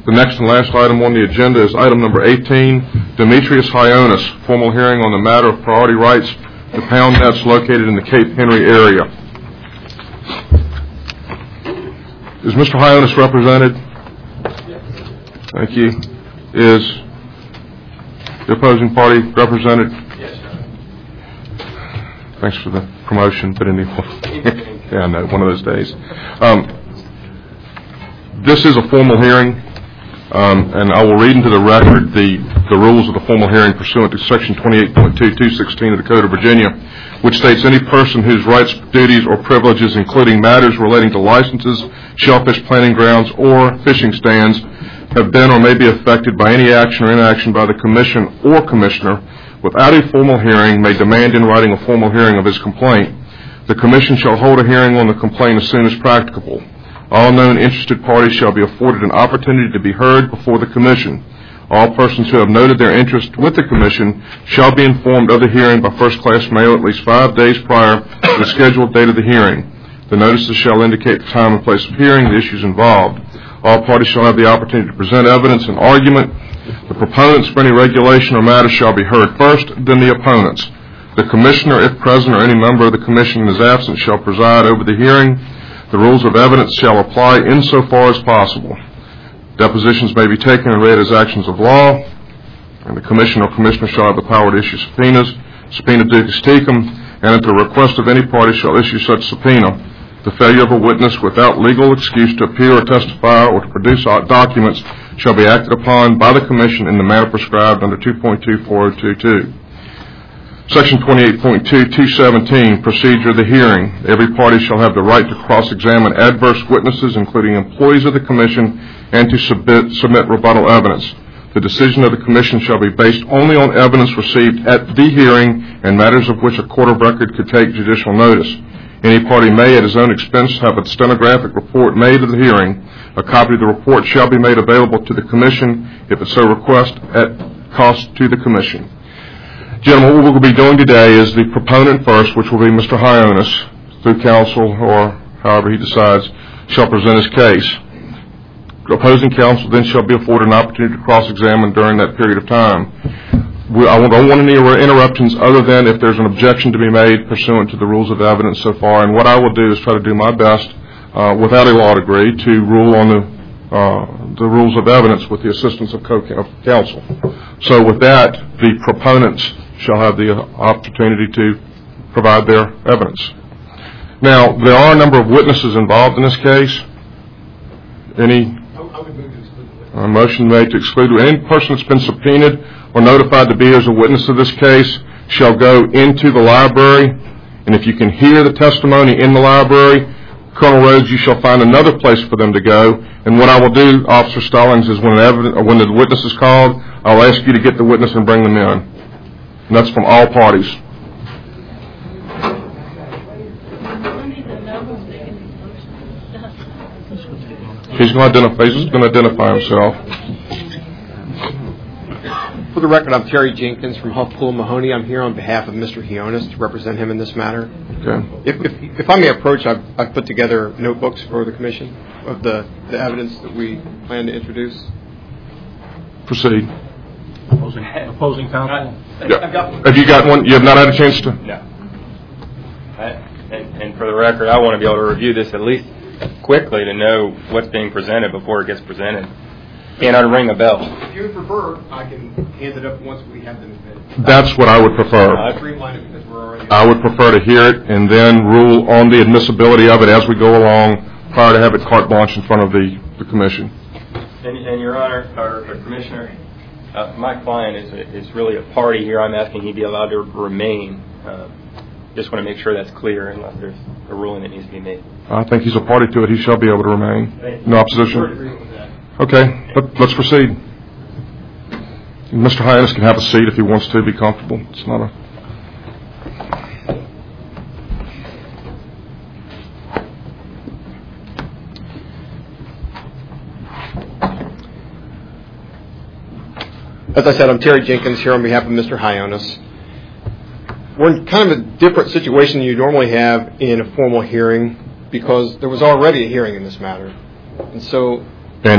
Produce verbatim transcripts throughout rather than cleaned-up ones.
The next and last item on the agenda is item number eighteen, Demetrius Hyonis, formal hearing on the matter of priority rights to pound nets located in the Cape Henry area. Is Mister Hyonis represented? Thank you. Is the opposing party represented? Yes, sir. Thanks for the promotion, but anyway. Yeah, I know, one of those days. Um, this is a formal hearing. Um, and I will read into the record the, the rules of the formal hearing pursuant to Section twenty-eight point two two sixteen of the Code of Virginia, which states any person whose rights, duties, or privileges, including matters relating to licenses, shellfish planting grounds, or fishing stands, have been or may be affected by any action or inaction by the Commission or Commissioner, without a formal hearing, may demand in writing a formal hearing of his complaint. The Commission shall hold a hearing on the complaint as soon as practicable. All known interested parties shall be afforded an opportunity to be heard before the Commission. All persons who have noted their interest with the Commission shall be informed of the hearing by first-class mail at least five days prior to the scheduled date of the hearing. The notices shall indicate the time and place of hearing, the issues involved. All parties shall have the opportunity to present evidence and argument. The proponents for any regulation or matter shall be heard first, then the opponents. The Commissioner, if present, or any member of the Commission is absent, shall preside over the hearing. The rules of evidence shall apply insofar as possible. Depositions may be taken and read as actions of law, and the Commission or Commissioner shall have the power to issue subpoenas, subpoena ducis tecum, and at the request of any party shall issue such subpoena. The failure of a witness without legal excuse to appear or testify or to produce documents shall be acted upon by the Commission in the manner prescribed under two point two four oh two two. Section twenty-eight point two two seventeen, Procedure of the Hearing. Every party shall have the right to cross-examine adverse witnesses, including employees of the Commission, and to submit, submit rebuttal evidence. The decision of the Commission shall be based only on evidence received at the hearing and matters of which a court of record could take judicial notice. Any party may, at his own expense, have a stenographic report made of the hearing. A copy of the report shall be made available to the Commission, if it so requests, at cost to the Commission. Gentlemen, what we'll be doing today is the proponent first, which will be Mister Hyonis, through counsel or however he decides, shall present his case. The opposing counsel then shall be afforded an opportunity to cross-examine during that period of time. We, I don't want any interruptions other than if there's an objection to be made pursuant to the rules of evidence so far. And what I will do is try to do my best, uh, without a law degree, to rule on the uh, the rules of evidence with the assistance of co-counsel. So with that, the proponents shall have the opportunity to provide their evidence. Now, there are a number of witnesses involved in this case. Any uh, motion made to exclude any person that's been subpoenaed or notified to be as a witness of this case shall go into the library, and if you can hear the testimony in the library, Colonel Rhodes, you shall find another place for them to go. And what I will do, Officer Stallings, is when, evidence, or when the witness is called, I'll ask you to get the witness and bring them in. And that's from all parties. He's going to identify, he's going to identify himself. For the record, I'm Terry Jenkins from Huff Pool Mahoney. I'm here on behalf of Mister Hyonis to represent him in this matter. Okay. If, if, if I may approach, I've, I've put together notebooks for the Commission of the, the evidence that we plan to introduce. Proceed. Opposing, opposing counsel? Yeah. Have you got one? You have not had a chance to? No. I, and, and for the record, I want to be able to review this at least quickly to know what's being presented before it gets presented. Can I ring a bell? If you would prefer, I can hand it up once we have them admitted. That's what I would prefer. I'll streamline it because we're already... I would prefer to hear it and then rule on the admissibility of it as we go along prior to have it carte blanche in front of the, the Commission. And, and Your Honor, or, or Commissioner, uh, my client is, a, is really a party here. I'm asking he be allowed to remain. Uh, just want to make sure that's clear unless there's a ruling that needs to be made. I think he's a party to it. He shall be able to remain. No opposition? Okay, let, let's proceed. Mister Hyonis can have a seat if he wants to be comfortable. It's not a... As I said, I'm Terry Jenkins here on behalf of Mister Hyonis. We're in kind of a different situation than you normally have in a formal hearing because there was already a hearing in this matter. And so... And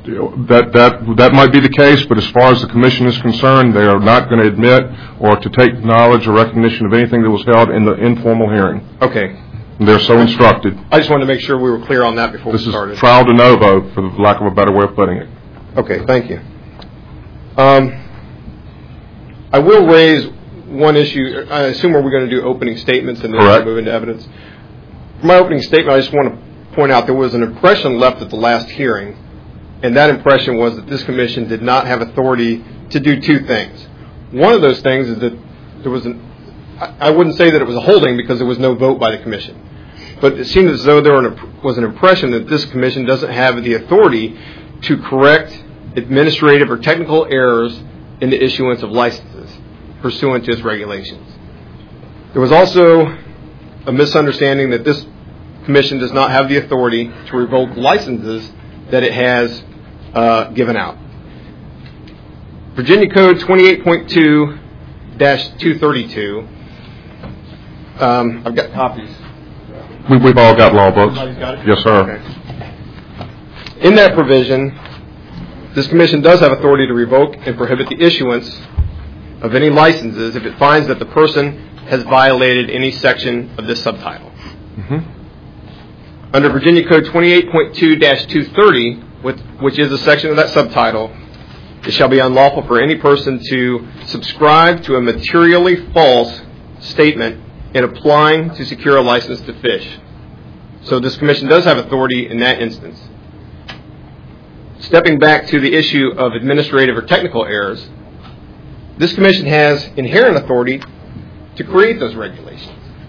that, that, that might be the case, but as far as the commission is concerned, they are not going to admit or to take knowledge or recognition of anything that was held in the informal hearing. Okay. They're so instructed. I just wanted to make sure we were clear on that before This we started. is trial de novo, for the lack of a better way of putting it. Okay, thank you. Um, I will raise one issue. I assume we're going to do opening statements and then Correct. move into evidence. For my opening statement, I just want to point out there was an impression left at the last hearing, and that impression was that this commission did not have authority to do two things. One of those things is that there was an, I wouldn't say that it was a holding because there was no vote by the commission, but it seemed as though there was an impression that this commission doesn't have the authority to correct administrative or technical errors in the issuance of licenses pursuant to its regulations. There was also a misunderstanding that this commission does not have the authority to revoke licenses that it has uh, given out. Virginia Code twenty-eight point two dash two thirty-two. Um, I've got copies. We, we've all got law books. Everybody's got it? Yes, sir. Okay. In that provision, this commission does have authority to revoke and prohibit the issuance of any licenses if it finds that the person has violated any section of this subtitle. Mm-hmm. Under Virginia Code twenty-eight point two dash two thirty, which is a section of that subtitle, it shall be unlawful for any person to subscribe to a materially false statement in applying to secure a license to fish. So this commission does have authority in that instance. Stepping back to the issue of administrative or technical errors, this commission has inherent authority to create those regulations.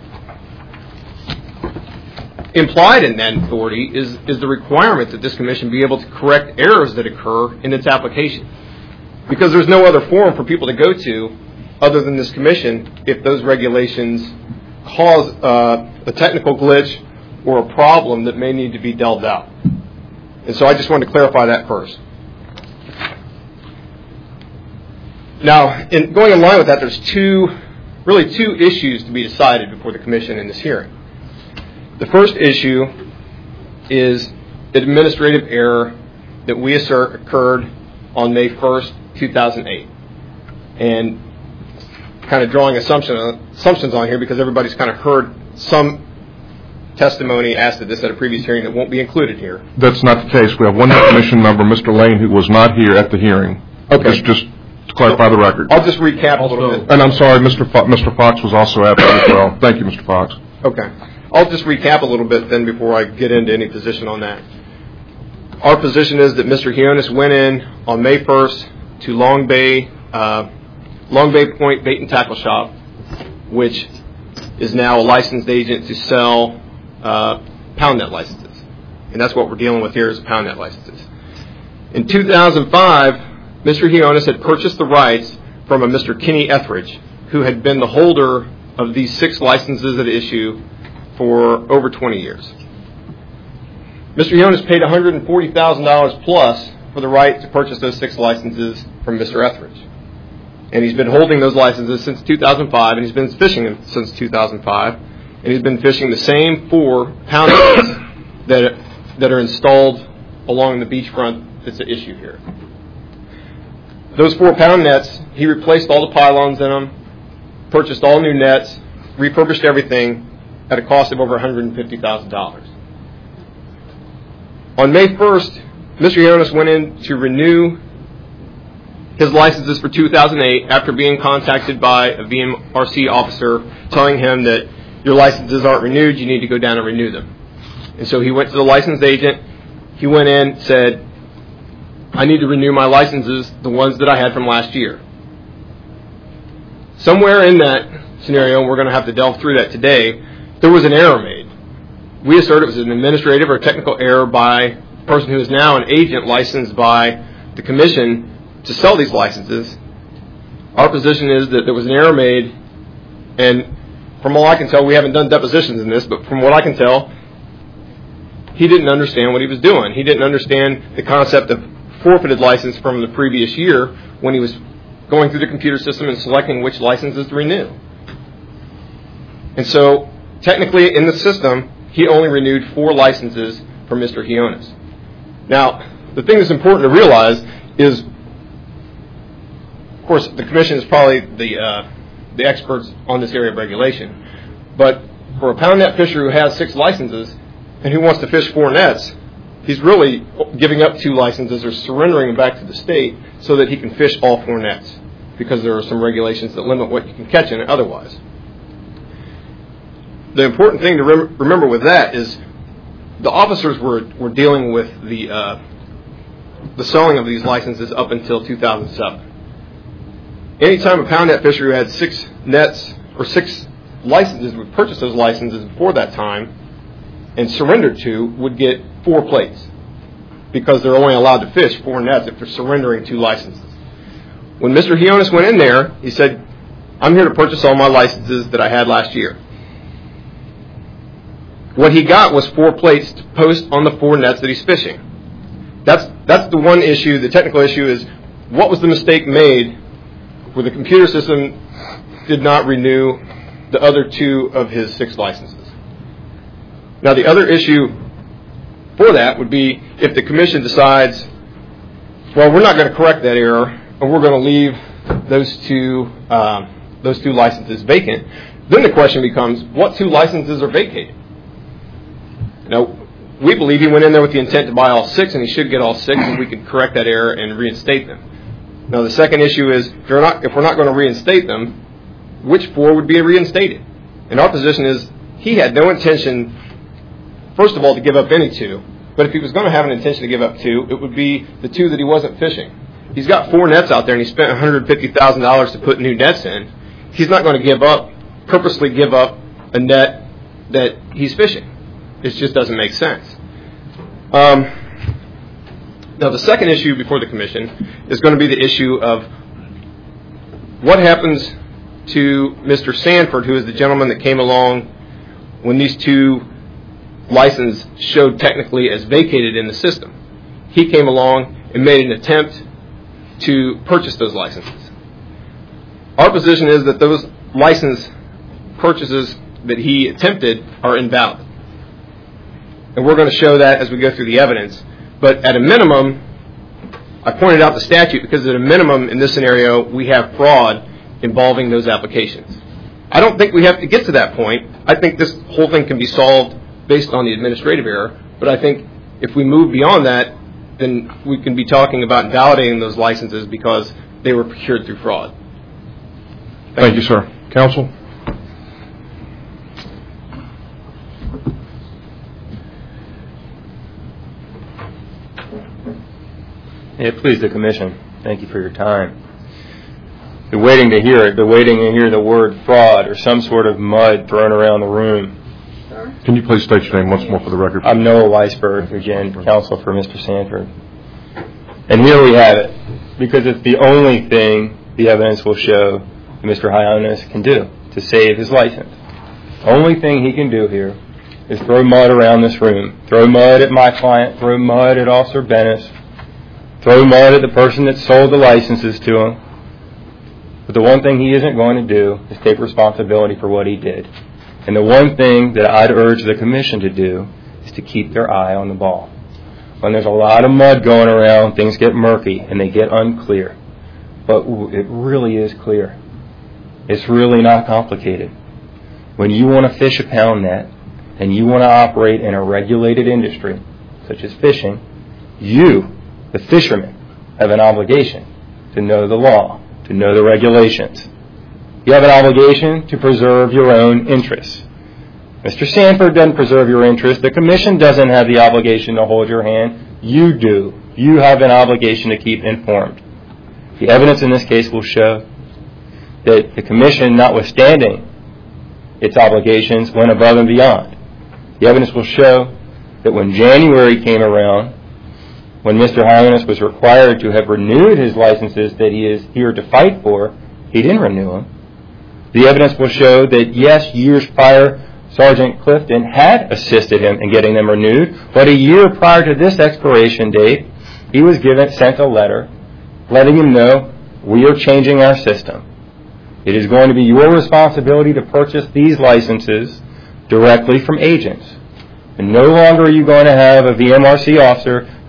Implied in that authority is, is the requirement that this commission be able to correct errors that occur in its application. Because there's no other forum for people to go to other than this commission if those regulations cause uh, a technical glitch or a problem that may need to be delved out. And so I just wanted to clarify that first. Now, in going in line with that, there's two, really two issues to be decided before the commission in this hearing. The first issue is administrative error that we assert occurred on May first, two thousand eight. And kind of drawing assumption, assumptions on here because everybody's kind of heard some testimony asked at this at a previous hearing that won't be included here. That's not the case. We have one commission member, Mister Lane, who was not here at the hearing. Okay. Just, just to clarify the record. I'll just recap a little bit. And I'm sorry, Mister Fo- Mister Fox was also absent as well. Thank you, Mister Fox. Okay. I'll just recap a little bit then before I get into any position on that. Our position is that Mister Hionis went in on May first to Long Bay, uh, Long Bay Point Bait and Tackle Shop, which is now a licensed agent to sell uh, pound net licenses. And that's what we're dealing with here is pound net licenses. In two thousand five, Mister Hionis had purchased the rights from a Mister Kenny Etheridge, who had been the holder of these six licenses at issue for over twenty years. Mister Hionis paid one hundred forty thousand dollars plus for the right to purchase those six licenses from Mister Etheridge. And he's been holding those licenses since two thousand five, and he's been fishing since two thousand five, and he's been fishing the same four pound nets that, that are installed along the beachfront that's at issue here. Those four pound nets, he replaced all the pylons in them, purchased all new nets, refurbished everything at a cost of over one hundred fifty thousand dollars. On May first, Mister Hionis went in to renew his licenses for two thousand eight after being contacted by a V M R C officer telling him that your licenses aren't renewed, you need to go down and renew them. And so he went to the licensed agent, he went in, said, I need to renew my licenses, the ones that I had from last year. Somewhere in that scenario, and we're going to have to delve through that today, there was an error made. We assert it was an administrative or technical error by a person who is now an agent licensed by the commission to sell these licenses. Our position is that there was an error made, and from all I can tell, we haven't done depositions in this, but from what I can tell, he didn't understand what he was doing. He didn't understand the concept of forfeited license from the previous year when he was going through the computer system and selecting which licenses to renew. And so, technically, in the system, he only renewed four licenses for Mister Hionis. Now, the thing that's important to realize is, of course, the commission is probably the uh, the experts on this area of regulation. But for a pound net fisher who has six licenses and who wants to fish four nets, he's really giving up two licenses or surrendering them back to the state so that he can fish all four nets, because there are some regulations that limit what you can catch in it otherwise. The important thing to rem- remember with that is the officers were, were dealing with the uh, the selling of these licenses up until two thousand seven. Anytime a pound net fisher who had six nets or six licenses would purchase those licenses before that time and surrendered to would get four plates, because they're only allowed to fish four nets if they're surrendering two licenses. When Mister Hionis went in there, he said, I'm here to purchase all my licenses that I had last year. What he got was four plates to post on the four nets that he's fishing. That's that's the one issue. The technical issue is, what was the mistake made where the computer system did not renew the other two of his six licenses? Now, the other issue for that would be if the commission decides, well, we're not going to correct that error, and we're going to leave those two um, those two licenses vacant. Then the question becomes, what two licenses are vacated? Now, we believe he went in there with the intent to buy all six, and he should get all six, and we can correct that error and reinstate them. Now, the second issue is, if we're not, if we're not going to reinstate them, which four would be reinstated? And our position is, he had no intention, first of all, to give up any two. But if he was going to have an intention to give up two, it would be the two that he wasn't fishing. He's got four nets out there, and he spent one hundred fifty thousand dollars to put new nets in. He's not going to give up, purposely give up a net that he's fishing. It just doesn't make sense. Um, now, the second issue before the commission is going to be the issue of what happens to Mister Sanford, who is the gentleman that came along when these two licenses showed technically as vacated in the system. He came along and made an attempt to purchase those licenses. Our position is that those license purchases that he attempted are invalid. And we're going to show that as we go through the evidence. But at a minimum, I pointed out the statute because at a minimum in this scenario, we have fraud involving those applications. I don't think we have to get to that point. I think this whole thing can be solved based on the administrative error. But I think if we move beyond that, then we can be talking about invalidating those licenses because they were procured through fraud. Thank, Thank you, you, sir. Counsel? Yeah, please, the commission. Thank you for your time. They're waiting to hear it. They're waiting to hear the word fraud or some sort of mud thrown around the room. Can you please state your name once more for the record? I'm Noah Weisberg, again, counsel for Mister Sanford. And here we have it, because it's the only thing the evidence will show that Mister Hionis can do to save his license. The only thing he can do here is throw mud around this room. Throw mud at my client, throw mud at Officer Bennis, throw mud at the person that sold the licenses to him. But the one thing he isn't going to do is take responsibility for what he did. And the one thing that I'd urge the commission to do is to keep their eye on the ball. When there's a lot of mud going around, things get murky and they get unclear. But it really is clear. It's really not complicated. When you want to fish a pound net and you want to operate in a regulated industry, such as fishing, you, the fishermen, have an obligation to know the law, to know the regulations. You have an obligation to preserve your own interests. Mister Sanford doesn't preserve your interests. The commission doesn't have the obligation to hold your hand. You do. You have an obligation to keep informed. The evidence in this case will show that the commission, notwithstanding its obligations, went above and beyond. The evidence will show that when January came around, when Mister Hionis was required to have renewed his licenses that he is here to fight for, he didn't renew them. The evidence will show that, yes, years prior, Sergeant Clifton had assisted him in getting them renewed, but a year prior to this expiration date, he was given sent a letter letting him know, we are changing our system. It is going to be your responsibility to purchase these licenses directly from agents. And no longer are you going to have a V M R C officer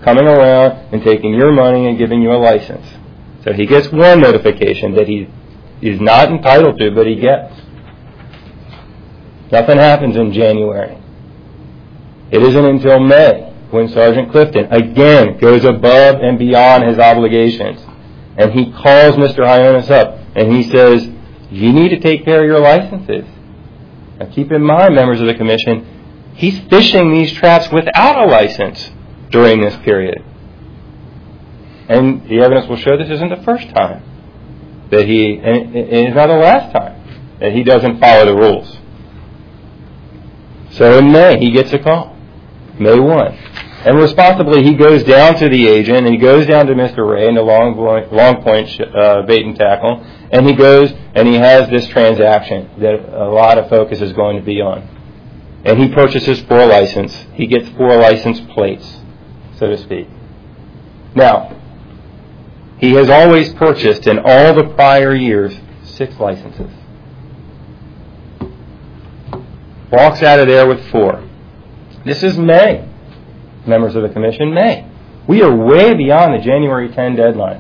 coming around and taking your money and giving you a license. So he gets one notification that he is not entitled to, but he gets. Nothing happens in January. It isn't until May when Sergeant Clifton again goes above and beyond his obligations. And he calls Mister Hionis up and he says, you need to take care of your licenses. Now keep in mind, members of the commission, he's fishing these traps without a license during this period. And the evidence will show this isn't the first time that he, and it's not the last time, that he doesn't follow the rules. So in May, he gets a call. May first. And responsibly, he goes down to the agent, and he goes down to Mister Ray in the Long Point, Long Point uh, bait and tackle, and he goes and he has this transaction that a lot of focus is going to be on. And he purchases four license. He gets four license plates, so to speak. Now, he has always purchased in all the prior years six licenses. Walks out of there with four. This is May, members of the commission, May. We are way beyond the January tenth deadline.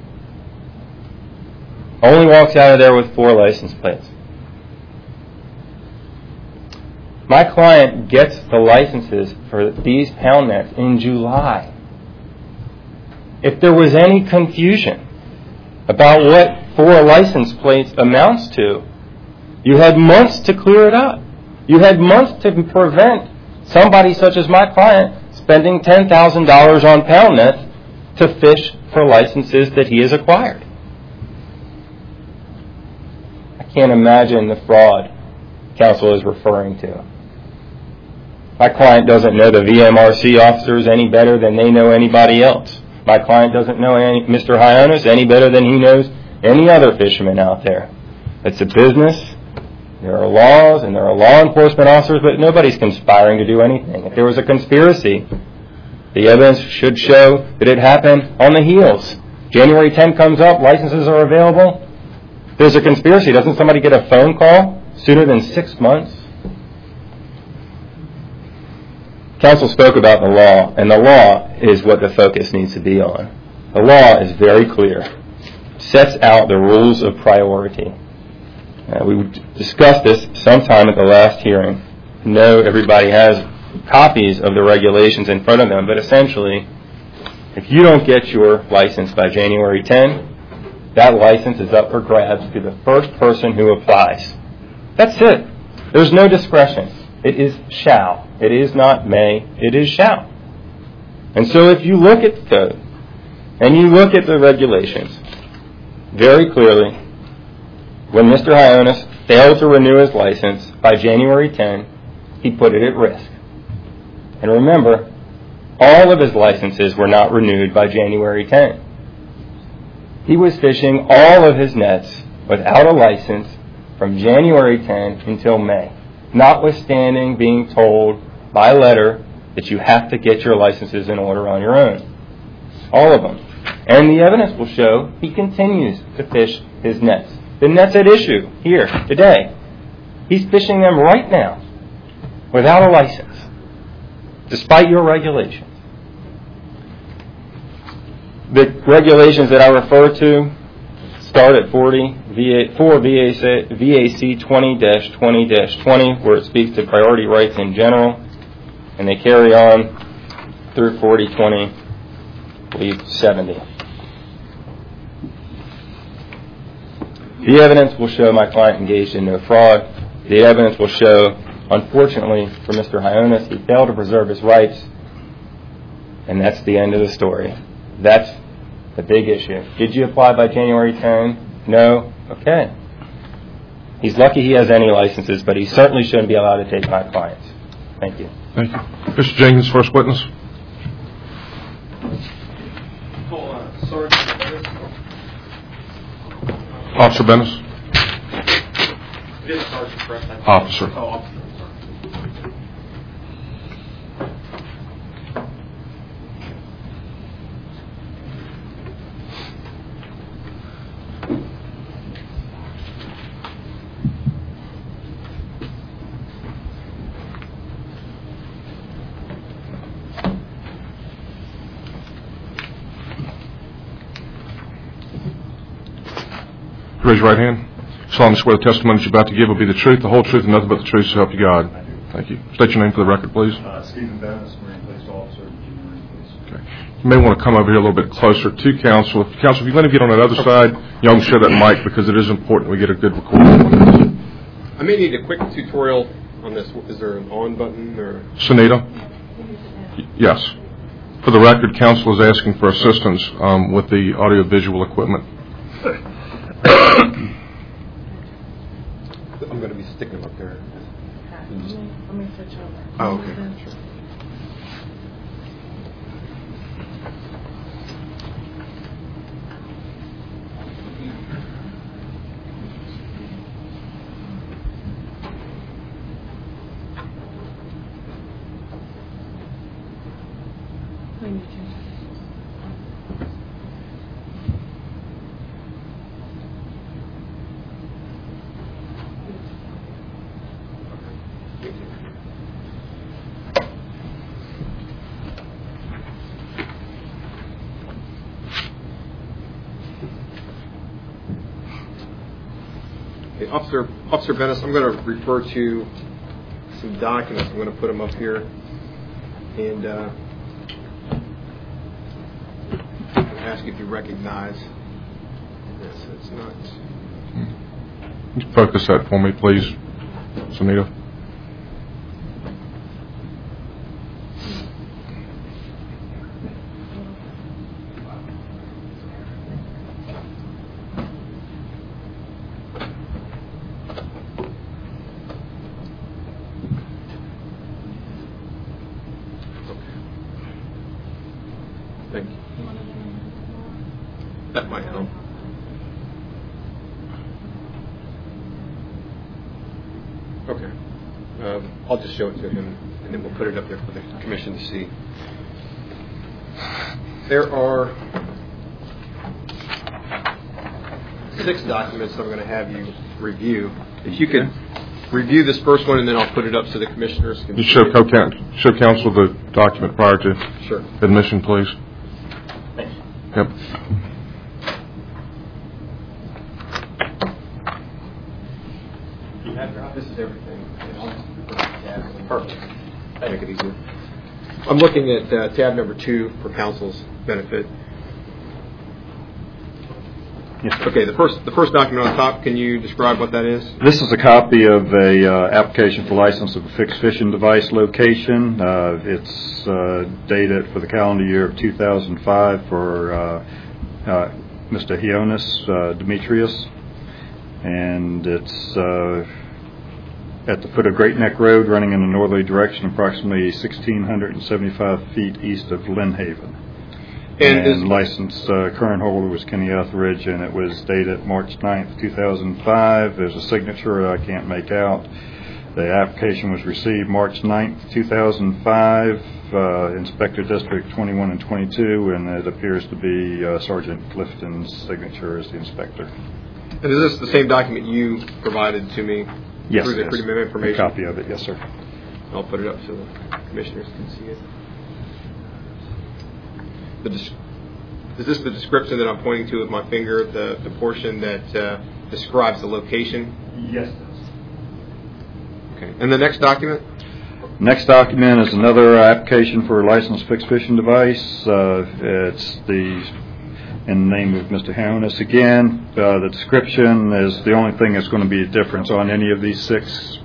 Only walks out of there with four license plates. My client gets the licenses for these pound nets in July. If there was any confusion about what four license plates amounts to, you had months to clear it up. You had months to prevent somebody such as my client spending ten thousand dollars on pound nets to fish for licenses that he has acquired. I can't imagine the fraud counsel is referring to. My client doesn't know the V M R C officers any better than they know anybody else. My client doesn't know any, Mister Hionis any better than he knows any other fisherman out there. It's a business. There are laws and there are law enforcement officers, but nobody's conspiring to do anything. If there was a conspiracy, the evidence should show that it happened on the heels. January tenth comes up, licenses are available. There's a conspiracy. Doesn't somebody get a phone call sooner than six months? Counsel spoke about the law, and the law is what the focus needs to be on. The law is very clear. It sets out the rules of priority. Uh, we discussed this sometime at the last hearing. I know everybody has copies of the regulations in front of them, but essentially, if you don't get your license by January tenth, that license is up for grabs to the first person who applies. That's it. There's no discretion. It is shall. It is not may. It is shall. And so if you look at the code and you look at the regulations, very clearly, when Mister Hionis failed to renew his license by January tenth, he put it at risk. And remember, all of his licenses were not renewed by January tenth. He was fishing all of his nets without a license from January tenth until May, notwithstanding being told by letter that you have to get your licenses in order on your own. All of them. And the evidence will show he continues to fish his nets. The nets at issue here today, he's fishing them right now without a license, despite your regulations. The regulations that I refer to start at forty, four V A C twenty dash twenty dash twenty, where it speaks to priority rights in general, and they carry on through forty twenty, I believe seventy. The evidence will show my client engaged in no fraud. The evidence will show, unfortunately for Mister Hionis, he failed to preserve his rights, and that's the end of the story. That's the big issue. Did you apply by January tenth? No? Okay. He's lucky he has any licenses, but he certainly shouldn't be allowed to take my clients. Thank you. Thank you. Mister Jenkins, first witness. Officer Bennis. Officer. Oh, officer. Raise your right hand. Solemnly swear the testimony you're about to give will be the truth, the whole truth, and nothing but the truth, so help you God. Thank you. State your name for the record, please. Uh, Stephen Bennis, Marine Police Officer, Virginia Marine Police. Okay. You may want to come over here a little bit closer to counsel. If, counsel, if you let him get on that other side, y'all can share that mic because it is important we get a good recording on this. I may need a quick tutorial on this. Is there an on button or? Sunita? Y- Yes. For the record, counsel is asking for assistance um, with the audio-visual equipment. I'm going to be sticking them up there. Let me switch over. Oh, okay. Sure. Let me change. Okay, Officer, Officer Bennis, I'm going to refer to some documents. I'm going to put them up here. And uh, ask if you recognize this. It's not. Just focus that for me, please, Sunita. Thank you. That might help. Okay. Um, I'll just show it to him, and then we'll put it up there for the commission to see. There are six documents I'm going to have you review. If you could review this first one, and then I'll put it up so the commissioners can You see show, it. co- show counsel the document prior to Sure. admission, please. Thanks. Yep. This is everything. Perfect. Make it easier. I'm looking at uh, tab number two for counsel's benefit. Yes, sir. Okay, the first the first document on top. Can you describe what that is? This is a copy of a uh, application for license of a fixed fishing device location. Uh, it's uh, dated for the calendar year of two thousand five for uh, uh, Mister Hionis uh, Demetrius, and it's uh, at the foot of Great Neck Road, running in a northerly direction, approximately one thousand six hundred seventy-five feet east of Lynn Haven. And And, is- licensed uh, current holder was Kenny Etheridge, and it was dated March ninth, two thousand five. There's a signature I can't make out. The application was received March ninth, two thousand five, uh, Inspector District twenty-one and twenty-two, and it appears to be uh, Sergeant Clifton's signature as the inspector. And is this the same document you provided to me Yes, through the yes. Freedom of Information? A copy of it, yes, sir. I'll put it up so the commissioners can see it. The des- is this the description that I'm pointing to with my finger, the, the portion that uh, describes the location? Yes. Okay. And the next document? Next document is another application for a licensed fixed fishing device. Uh, it's the in the name of Mister Hionis again. Uh, the description is the only thing that's going to be a difference on any of these six.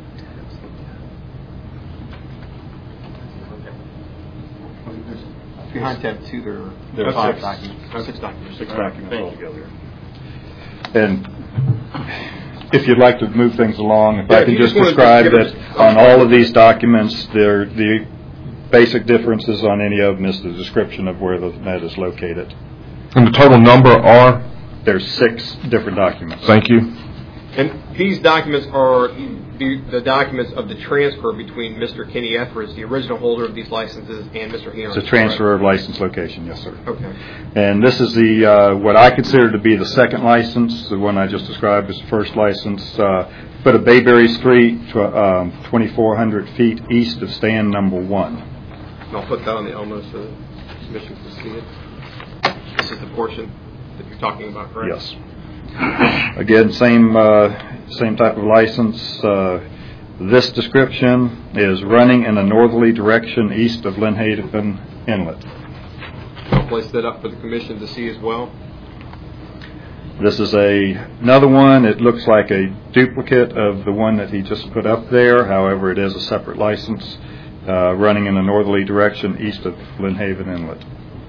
Behind tab two, there are, There are five six. documents. Oh, six documents. Six All right. documents Thank you. altogether. And if you'd like to move things along, if Yeah, I if can you just just wanna describe give us- that on all of these documents, there the basic differences on any of them is the description of where the net is located. And the total number are? There's six different documents. Thank you. And these documents are the, the documents of the transfer between Mister Kenny Etheridge, the original holder of these licenses, and Mister Hionis. It's a transfer of license location, yes, sir. Okay. And this is the uh, what I consider to be the second license. The one I just described as the first license. Uh, foot of Bayberry Street, tw- um, twenty-four hundred feet east of stand number one. And I'll put that on the Elmo so the commission can see it. This is the portion that you're talking about, correct? Yes. Again, same uh, same type of license. Uh, this description is running in a northerly direction east of Lynnhaven Inlet. I'll place that up for the commission to see as well. This is a another one. It looks like a duplicate of the one that he just put up there. However, it is a separate license uh, running in a northerly direction east of Lynnhaven Inlet.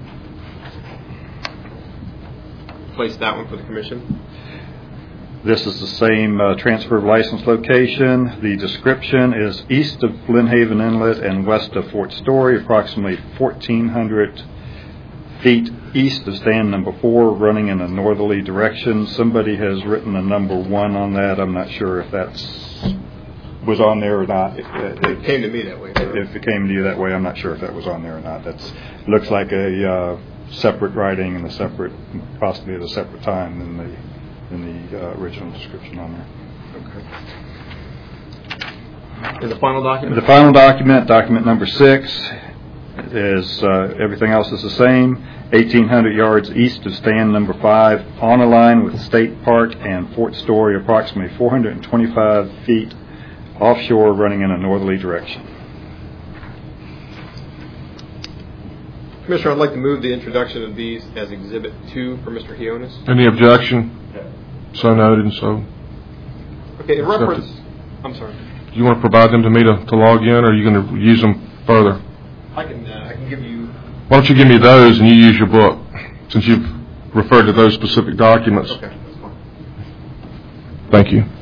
Place that one for the commission. This is the same uh, transfer of license location. The description is east of Lynnhaven Inlet and west of Fort Story, approximately fourteen hundred feet east of stand number four, running in a northerly direction. Somebody has written a number one on that. I'm not sure if that's was on there or not. If, It came to me that way. if it came to you that way, I'm not sure if that was on there or not. That's looks like a uh, separate writing and a separate, possibly at a separate time than the than the uh, original description on there. Okay. And the final document? The final document, document number six, is uh, everything else is the same. eighteen hundred yards east of stand number five, on a line with State Park and Fort Story, approximately four hundred twenty-five feet offshore, running in a northerly direction. Commissioner, I'd like to move the introduction of these as Exhibit two for Mister Hionis. Any objection? So noted and so. Okay, in reference, I'm sorry. Do you want to provide them to me to, to log in, or are you going to use them further? I can uh, I can give you. Why don't you give me those and you use your book, since you've referred to those specific documents. Okay, that's fine. Thank you.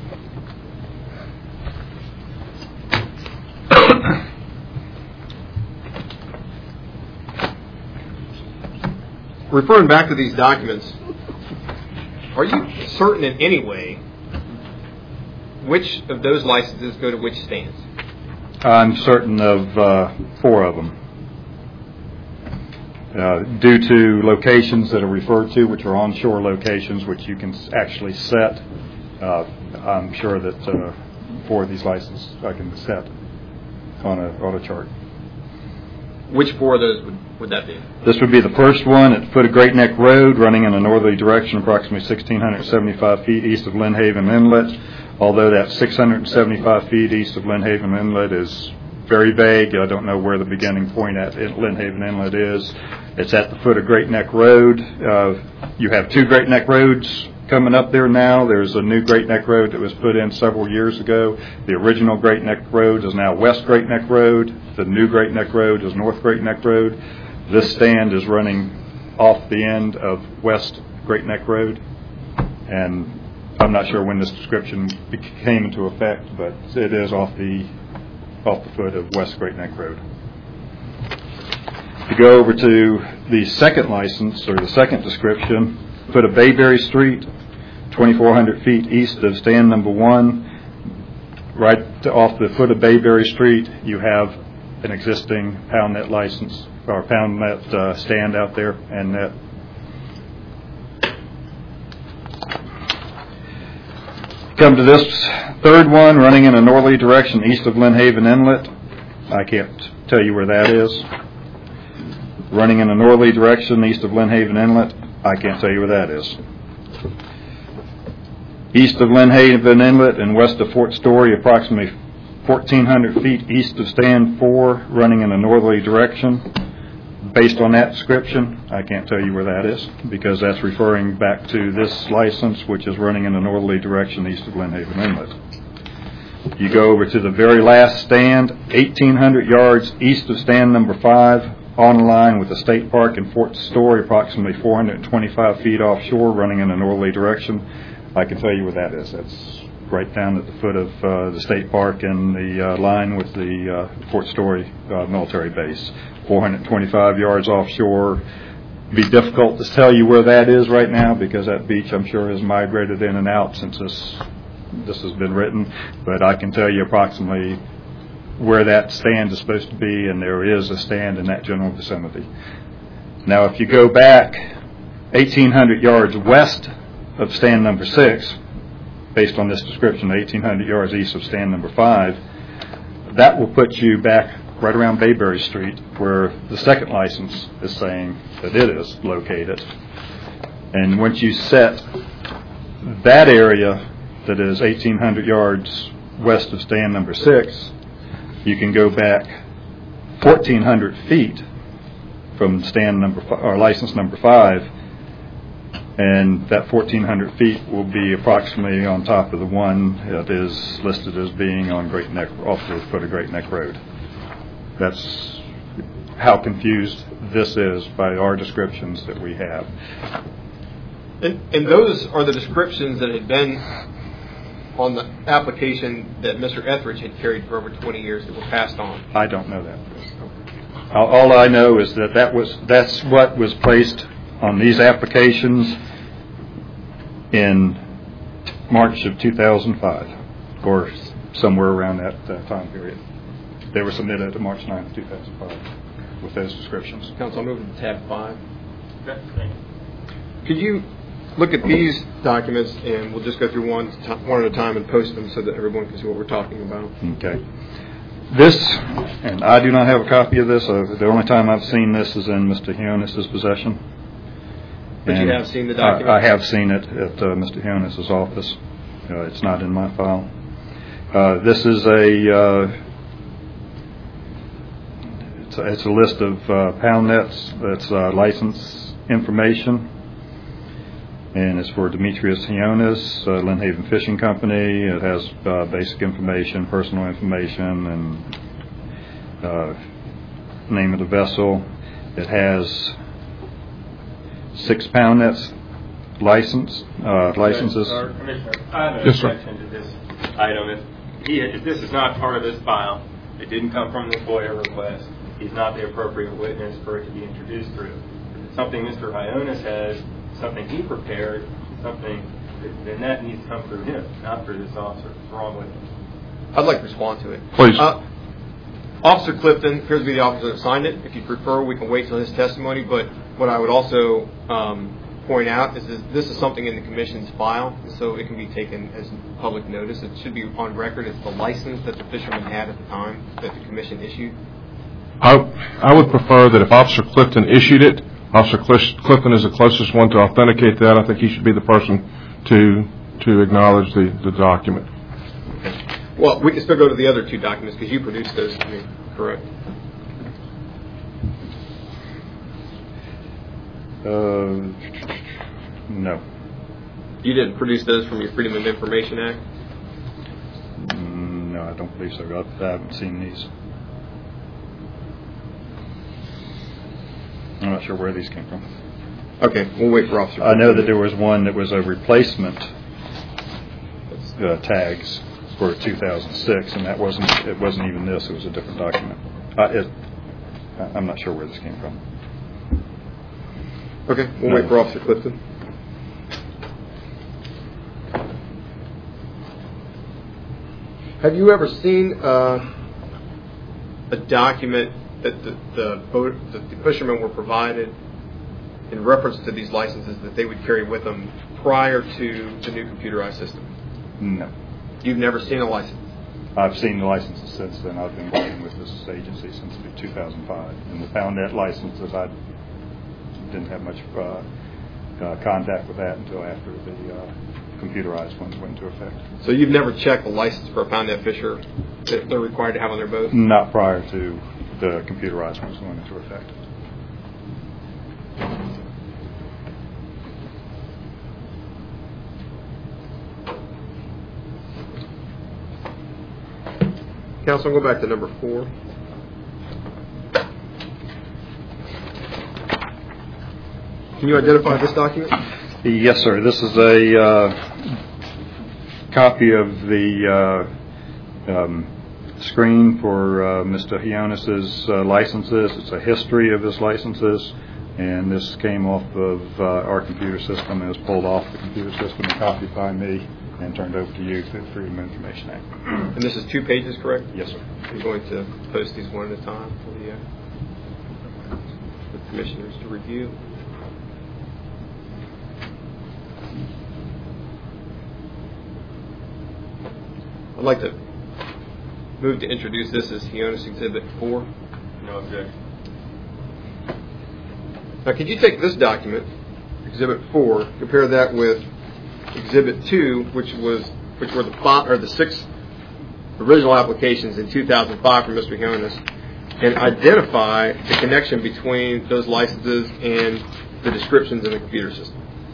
Referring back to these documents, are you certain in any way which of those licenses go to which stands? I'm certain of uh, four of them. Uh, due to locations that are referred to, which are onshore locations, which you can actually set, uh, I'm sure that uh, four of these licenses I can set on a, on a chart. Which four of those would, would that be? This would be the first one at the foot of Great Neck Road, running in a northerly direction, approximately one thousand six hundred seventy-five feet east of Lynnhaven Inlet. Although that six hundred seventy-five feet east of Lynnhaven Inlet is very vague, I don't know where the beginning point at Lynnhaven Inlet is. It's at the foot of Great Neck Road. Uh, you have two Great Neck Roads coming up there now. There's a new Great Neck Road that was put in several years ago. The original Great Neck Road is now West Great Neck Road. The new Great Neck Road is North Great Neck Road. This stand is running off the end of West Great Neck Road. And I'm not sure when this description came into effect, but it is off the off the foot of West Great Neck Road. If you go over to the second license, or the second description, foot of Bayberry Street, twenty-four hundred feet east of stand number one, right off the foot of Bayberry Street, you have an existing pound net license, or pound net uh, stand out there, and net. Come to this third one, running in a northerly direction east of Lynnhaven Inlet. I can't tell you where that is. Running in a northerly direction east of Lynnhaven Inlet. I can't tell you where that is. East of Lynnhaven Inlet and west of Fort Story, approximately fourteen hundred feet east of stand four, running in a northerly direction. Based on that description, I can't tell you where that is, because that's referring back to this license, which is running in a northerly direction east of Lynnhaven Inlet. You go over to the very last stand, eighteen hundred yards east of stand number five, on line with the State Park and Fort Story, approximately four hundred twenty-five feet offshore, running in a northerly direction. I can tell you where that is. That's right down at the foot of uh, the State Park and the uh, line with the uh, Fort Story uh, military base. four hundred twenty-five yards offshore. It'd be difficult to tell you where that is right now, because that beach, I'm sure, has migrated in and out since this this has been written. But I can tell you approximately where that stand is supposed to be, and there is a stand in that general vicinity. Now, if you go back eighteen hundred yards west of stand number six, based on this description, eighteen hundred yards east of stand number five, that will put you back right around Bayberry Street, where the second license is saying that it is located. And once you set that area that is eighteen hundred yards west of stand number six, you can go back fourteen hundred feet from stand number five, or license number five, and that fourteen hundred feet will be approximately on top of the one that is listed as being on Great Neck, off the foot of Great Neck Road. That's how confused this is by our descriptions that we have. And, and those are the descriptions that had been on the application that Mister Etheridge had carried for over twenty years that were passed on. I don't know that. All, all I know is that, that was that's what was placed on these applications in March of two thousand five, or somewhere around that uh, time period. They were submitted to March ninth, two thousand five, with those descriptions. Council, I'll move to tab five. Okay, thank you. Could you look at these documents, and we'll just go through one, one at a time and post them so that everyone can see what we're talking about. Okay. This, and I do not have a copy of this. Uh, the only time I've seen this is in Mister Hionis' possession. But And you have seen the document? I, I have seen it at uh, Mister Hionis' office. Uh, it's not in my file. Uh, this is a, uh, it's a it's a list of uh, pound nets. That's uh, license information. And it's for Demetrius Hionis, uh, Lynn Haven Fishing Company. It has uh, basic information, personal information, and uh, name of the vessel. It has six pound nets license uh, licenses. Our Commissioner, I have an Yes, sir. objection to this item. If, he, if this is not part of this file, it didn't come from the FOIA request, he's not the appropriate witness for it to be introduced through. If it's something Mister Hionis has, something he prepared, something, then that needs to come through him, not through this officer. What's wrong with him? I'd like to respond to it. Please. Uh, Officer Clifton appears to be the officer that signed it. If you prefer, we can wait till his testimony. But what I would also um, point out is that this is something in the Commission's file, so it can be taken as public notice. It should be on record. It's the license that the fisherman had at the time that the Commission issued. I, I would prefer that if Officer Clifton issued it, Officer Clifton is the closest one to authenticate that. I think he should be the person to to acknowledge the, the document. Well, we can still go to the other two documents because you produced those to me, correct? Uh, no. You didn't produce those from your Freedom of Information Act? Mm, no, I don't believe so. I, I haven't seen these. I'm not sure where these came from. Okay, we'll wait for Officer I know Clifton. that there was one that was a replacement uh, tags for two thousand six, and that wasn't it wasn't even this. It was a different document. Uh, it, I'm not sure where this came from. Okay, we'll No. wait for Officer Clifton. Have you ever seen uh, a document that the, the boat, that the fishermen were provided in reference to these licenses that they would carry with them prior to the new computerized system? No. You've never seen a license? I've seen the licenses since then. I've been working with this agency since two thousand five. And the pound net licenses, I didn't have much uh, uh, contact with that until after the uh, computerized ones went into effect. So you've never checked the license for a pound net fisher that they're required to have on their boat? Not prior to the computerized ones going into effect. Council, I'll go back to number four. Can you identify this document? Yes, sir. This is a uh, copy of the uh, um, screen for uh, Mister Hionis' uh, licenses. It's a history of his licenses, and this came off of uh, our computer system and was pulled off the computer system and copied by me and turned over to you through the Freedom of Information Act. And this is two pages, correct? Yes, sir. I'm going to post these one at a time for the, uh, the commissioners to review. I'd like to move to introduce this as Hionis Exhibit four. No objection. Now, could you take this document, Exhibit four, compare that with Exhibit two, which was which were the five, or the six original applications in two thousand five from Mister Hionis, and identify the connection between those licenses and the descriptions in the computer system.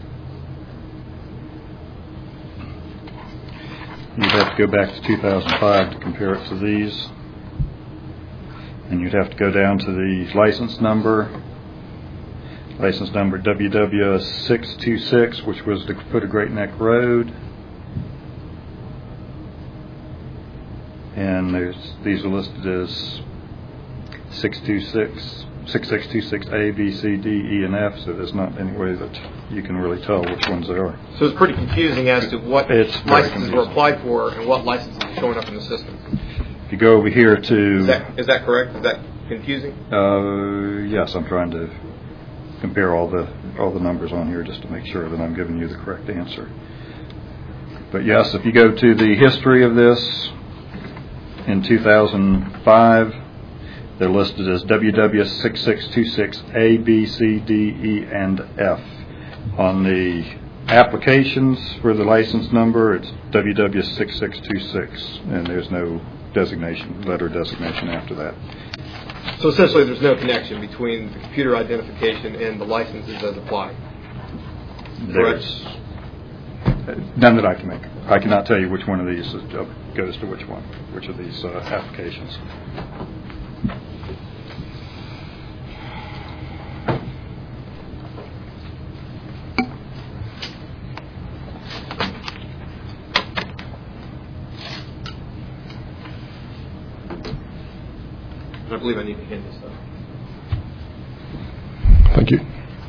You'd have to go back to two thousand five to compare it to these. And you'd have to go down to the license number, license number W W six two six, which was the foot of Great Neck Road. And there's these are listed as six two six, six six two six A, B, C, D, E, and F, so there's not any way that you can really tell which ones they are. So it's pretty confusing as to what It's very licenses were confusing. applied for and what licenses are showing up in the system. If you go over here to... Is that, is that correct? Is that confusing? Uh, yes, I'm trying to compare all the all the numbers on here just to make sure that I'm giving you the correct answer. But yes, if you go to the history of this in two thousand five, they're listed as W W six six two six A, B, C, D, E, and F. On the applications for the license number, it's W W six six two six, and there's no designation, letter designation after that. So essentially there's no connection between the computer identification and the licenses as applied. There's none that I can make. I cannot tell you which one of these is, uh, goes to which one, which of these uh, applications. I believe I need to hand this up. Thank you.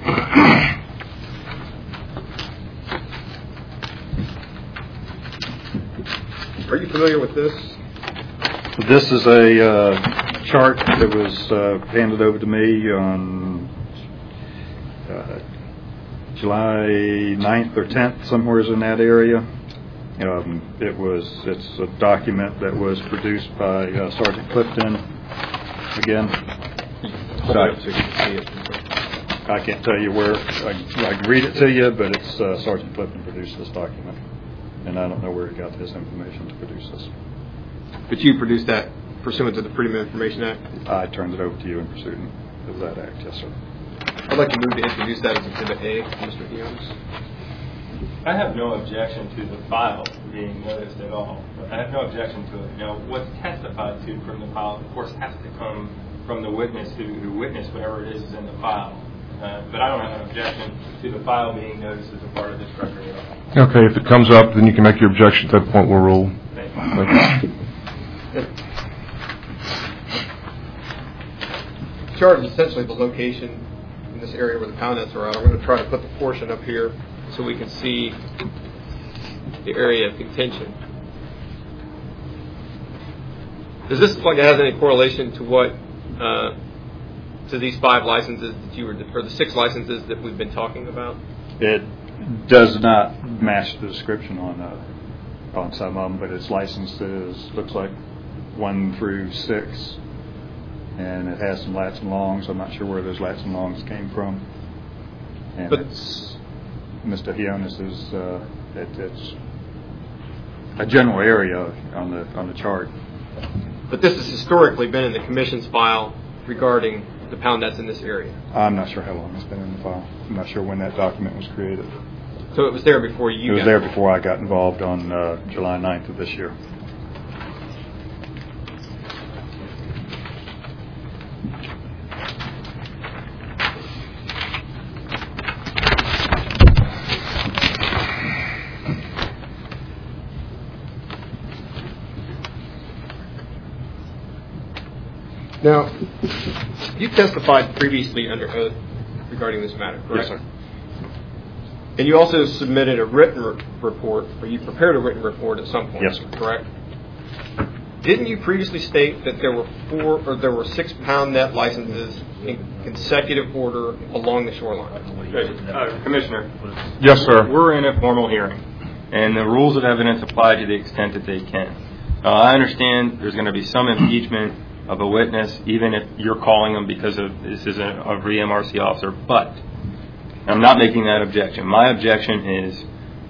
Are you familiar with this? This is a uh, chart that was uh, handed over to me on uh, July ninth or tenth, somewhere in that area. Um, it was it's a document that was produced by uh, Sergeant Clifton. Again, Hold it up so you can see it. I can't tell you where. I, I can read it to you, but it's uh, Sergeant Clifton produced this document, and I don't know where he got his information to produce this. But you produced that pursuant to the Freedom of Information Act? I turned it over to you in pursuit of that act, yes, sir. I'd like to move to introduce that as Exhibit A, Mister Hionis. I have no objection to the file being noticed at all. I have no objection to it. Now, what's testified to from the file, of course, has to come from the witness who, who witnessed whatever it is is in the file. Uh, but I don't have an objection to the file being noticed as a part of this record at all. Okay, if it comes up, then you can make your objection. At that point, we'll rule. Thank you. Thank you. The chart is essentially the location in this area where the pound nets are out. I'm going to try to put the portion up here so we can see the area of contention. Does this look like it has any correlation to what, uh, to these five licenses that you were, or the six licenses that we've been talking about? It does not match the description on uh, on some of them, but its licenses looks like one through six, and it has some lats and longs. I'm not sure where those lats and longs came from. And But- it's Mister Hionis is uh, it, it's a general area on the on the chart. But this has historically been in the Commission's file regarding the pound nets in this area. I'm not sure how long it's been in the file. I'm not sure when that document was created. So it was there before you It was got there before I got involved on uh, July ninth of this year. Now, you testified previously under oath regarding this matter, correct? Yes, sir. And you also submitted a written re- report, or you prepared a written report at some point, Yes, sir. correct? Didn't you previously state that there were four, or there were six pound net licenses in consecutive order along the shoreline? Uh, Commissioner, Yes, sir. we're in a formal hearing, and the rules of evidence apply to the extent that they can. Uh, I understand there's going to be some impeachment of a witness, even if you're calling them because of this is a, a V M R C officer, but I'm not making that objection. My objection is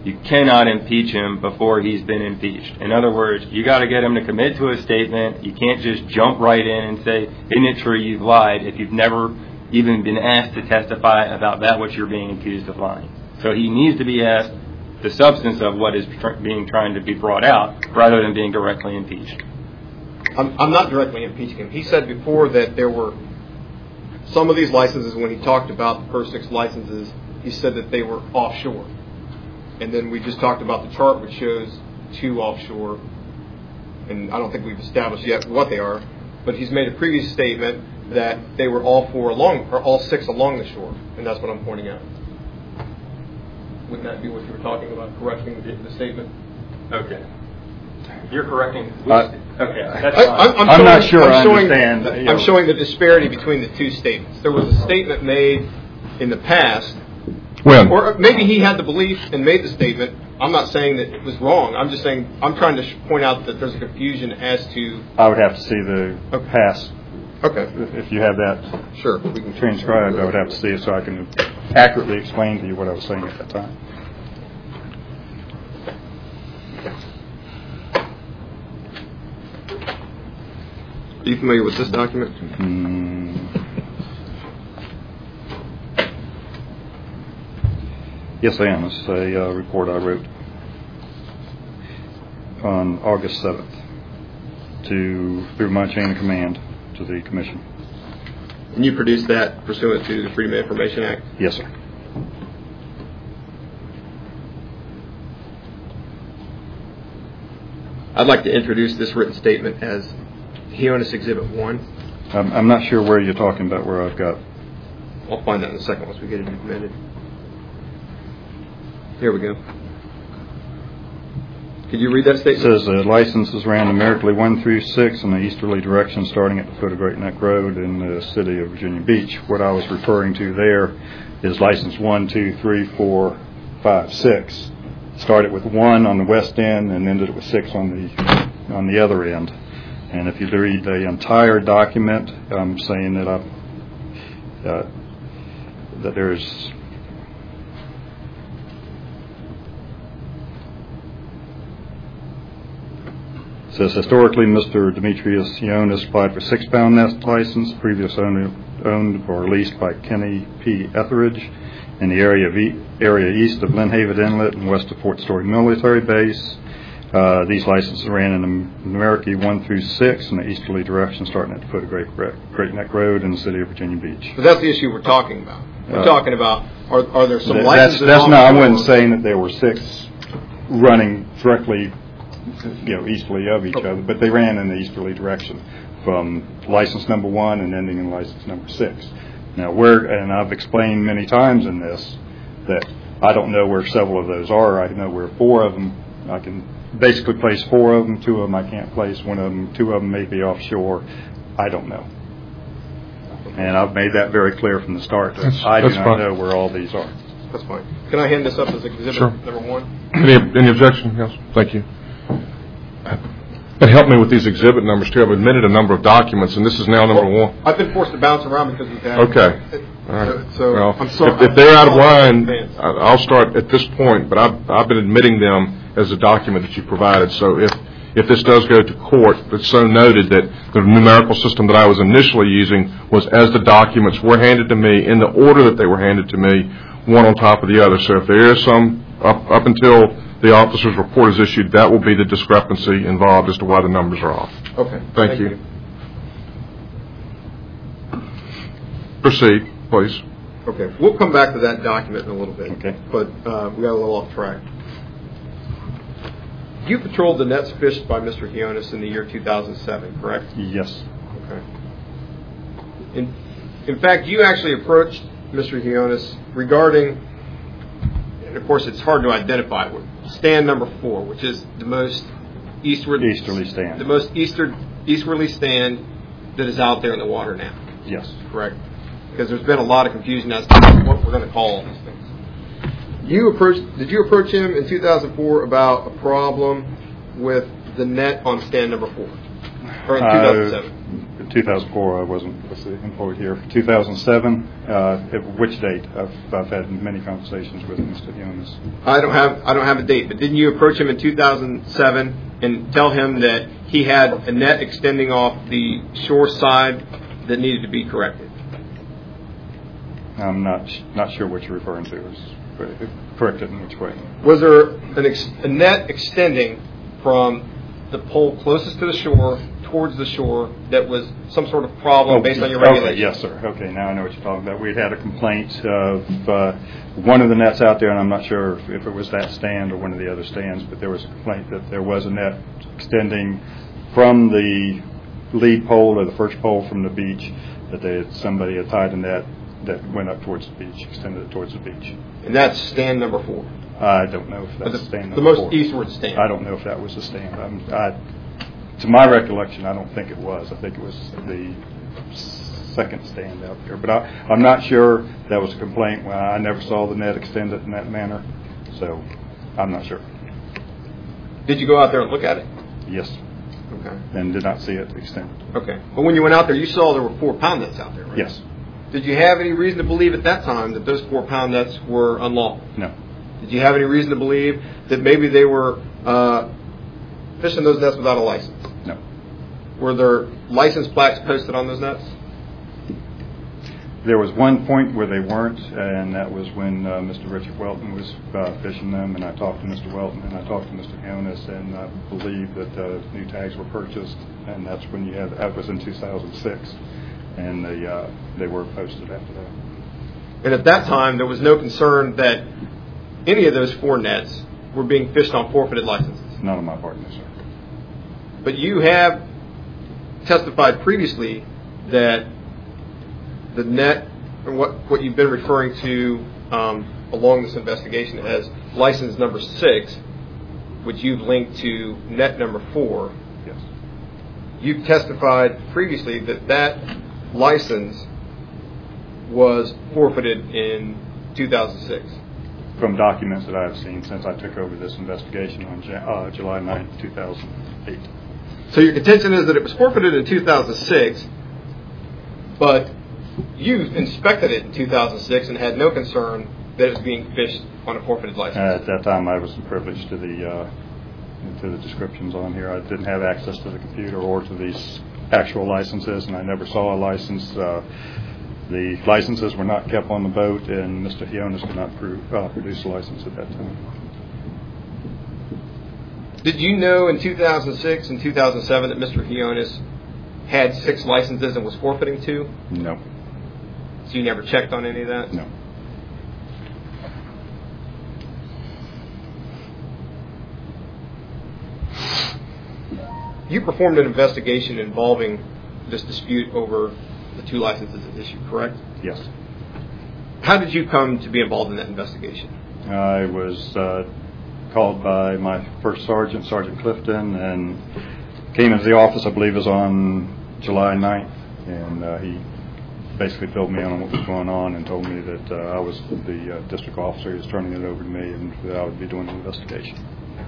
You cannot impeach him before he's been impeached. In other words, you got to get him to commit to a statement. You can't just jump right in and say, isn't it true you've lied, if you've never even been asked to testify about that which you're being accused of lying. So he needs to be asked the substance of what is tr- being trying to be brought out rather than being directly impeached. I'm, I'm not directly impeaching him. He said before that there were some of these licenses, when he talked about the first six licenses, he said that they were offshore. And then we just talked about the chart which shows two offshore, and I don't think we've established yet what they are, but he's made a previous statement that they were all four along, or all six along the shore, and that's what I'm pointing out. Wouldn't that be what you were talking about, correcting the, the statement? Okay. You're correcting. Uh, okay. That's I, fine. I'm, I'm I'm showing, not sure I'm I showing, understand, you know. I'm showing the disparity between the two statements. There was a statement made in the past, When? or maybe he had the belief and made the statement. I'm not saying that it was wrong. I'm just saying I'm trying to sh- point out that there's a confusion as to. I would have to see the Okay. past. Okay. If if you have that Sure. We can transcribed, I would have to see it so I can accurately explain to you what I was saying at that time. Are you familiar with this document? Mm. Yes, I am. It's a uh, report I wrote on August seventh to through my chain of command to the commission. And you produced that pursuant to the Freedom of Information Act? Yes, sir. I'd like to introduce this written statement as Hionis Exhibit one. I'm, I'm not sure where you're talking about, where I've got. I'll find that in a second once we get it implemented. Here we go. Could you read that It statement? says the licenses ran numerically one through six in the easterly direction, starting at the foot of Great Neck Road in the city of Virginia Beach. What I was referring to there is license one, two, three, four, five, six. Started with one on the west end and ended with six on the on the other end. And if you read the entire document, I'm saying that I uh, that there's It says, historically, Mister Demetrius Hionis applied for six-pound nest license, previously owned, owned or leased by Kenny P. Etheridge in the area of e- area east of Lynnhaven Inlet and west of Fort Story Military Base. Uh, these licenses ran in numerically one through six in the easterly direction, starting at the foot of Great, Great Neck Road in the city of Virginia Beach. But that's the issue we're talking about. We're Uh, talking about, are, are there some That- licenses? That's, that's not, I wasn't offshore? saying that there were six running directly, you know, easterly of each Okay. other, but they ran in the easterly direction from license number one and ending in license number six. Now, where, and I've explained many times in this that I don't know where several of those are. I know where four of them, I can basically place four of them. Two of them I can't place. One of them, two of them may be offshore. I don't know. And I've made that very clear from the start that That's- I do that's not fine. know where all these are. That's fine. Can I hand this up as exhibit Sure. number one? Any, any objection? Yes. Thank you. But help me with these exhibit numbers too. I've admitted a number of documents, and this is now number Well, one. I've been forced to bounce around because we've had. Okay. All right. So, so Well, I'm sorry. if, if they're out of line, Advance. I- I'll start at this point. But I've, I've been admitting them as a document that you provided. So if if this does go to court, it's so noted that the numerical system that I was initially using was as the documents were handed to me in the order that they were handed to me, one on top of the other. So if there is some up up until the officer's report is issued, that will be the discrepancy involved as to why the numbers are off. Okay. Thank you. Proceed, please. Okay. We'll come back to that document in a little bit. Okay. But uh, we got a little off track. You patrolled the nets fished by Mister Hionis in the year two thousand seven, correct? Yes. Okay. In, in fact, you actually approached Mister Hionis regarding, and of course it's hard to identify, stand number four, which is the most eastward, Easterly stand. the most eastern, easterly stand that is out there in the water now, Yes. correct? Because there's been a lot of confusion as to what we're going to call all these things. You approached, did you approach him in two thousand four about a problem with the net on stand number four? Or in two thousand seven? Uh, two thousand four, I wasn't was employed here. two thousand seven, uh, at which date? I've, I've had many conversations with Mister Hionis. I don't have I don't have a date, but didn't you approach him in two thousand seven and tell him that he had a net extending off the shore side that needed to be corrected? I'm not not sure what you're referring to. Is corrected in which way? Was there an ex- a net extending from the pole closest to the shore towards the shore that was some sort of problem oh, based on your okay, regulations? Yes, sir. Okay, now I know what you're talking about. We'd had a complaint of uh, one of the nets out there, and I'm not sure if, if it was that stand or one of the other stands, but there was a complaint that there was a net extending from the lead pole or the first pole from the beach, that they had, somebody had tied a net that went up towards the beach, extended it towards the beach. And that's stand number four. I don't know if that's the, stand number the most four. eastward stand. I don't know if that was the stand. I'm, I, to my recollection, I don't think it was. I think it was the second stand out there. But I, I'm not sure. That was a complaint when I never saw the net extended in that manner. So I'm not sure. Did you go out there and look at it? Yes. Okay. And did not see it extended. Okay. But when you went out there, you saw there were four pound nets out there, right? Yes. Did you have any reason to believe at that time that those four pound nets were unlawful? No. Did you have any reason to believe that maybe they were uh, fishing those nets without a license? No. Were there license plaques posted on those nets? There was one point where they weren't, and that was when uh, Mister Richard Welton was uh, fishing them, and I talked to Mister Welton, and I talked to Mister Hionis, and I believe that uh, new tags were purchased, and that's when you had, that was in two thousand six, and they, uh, they were posted after that. And at that time, there was no concern that any of those four nets were being fished on forfeited licenses? None of my partners, sir. But you have testified previously that the net, or what, what you've been referring to um, along this investigation as license number six, which you've linked to net number four. Yes. You've testified previously that that license was forfeited in two thousand six. From documents that I have seen since I took over this investigation on uh, July ninth, two thousand eight. So your contention is that it was forfeited in two thousand six, but you inspected it in two thousand six and had no concern that it was being fished on a forfeited license. Uh, at that time, I was privileged to the uh, to the descriptions on here. I didn't have access to the computer or to these actual licenses, and I never saw a license. Uh, the licenses were not kept on the boat, and Mister Hionis could not pro- uh, produce a license at that time. Did you know in two thousand six and two thousand seven that Mister Hionis had six licenses and was forfeiting two? No. So you never checked on any of that? No. You performed an investigation involving this dispute over the two licenses at issue, correct? Yes. How did you come to be involved in that investigation? I was uh, called by my first sergeant, Sergeant Clifton, and came into the office, I believe it was on July ninth, and uh, he basically filled me in on what was going on and told me that uh, I was the uh, district officer. He was turning it over to me and that I would be doing the investigation.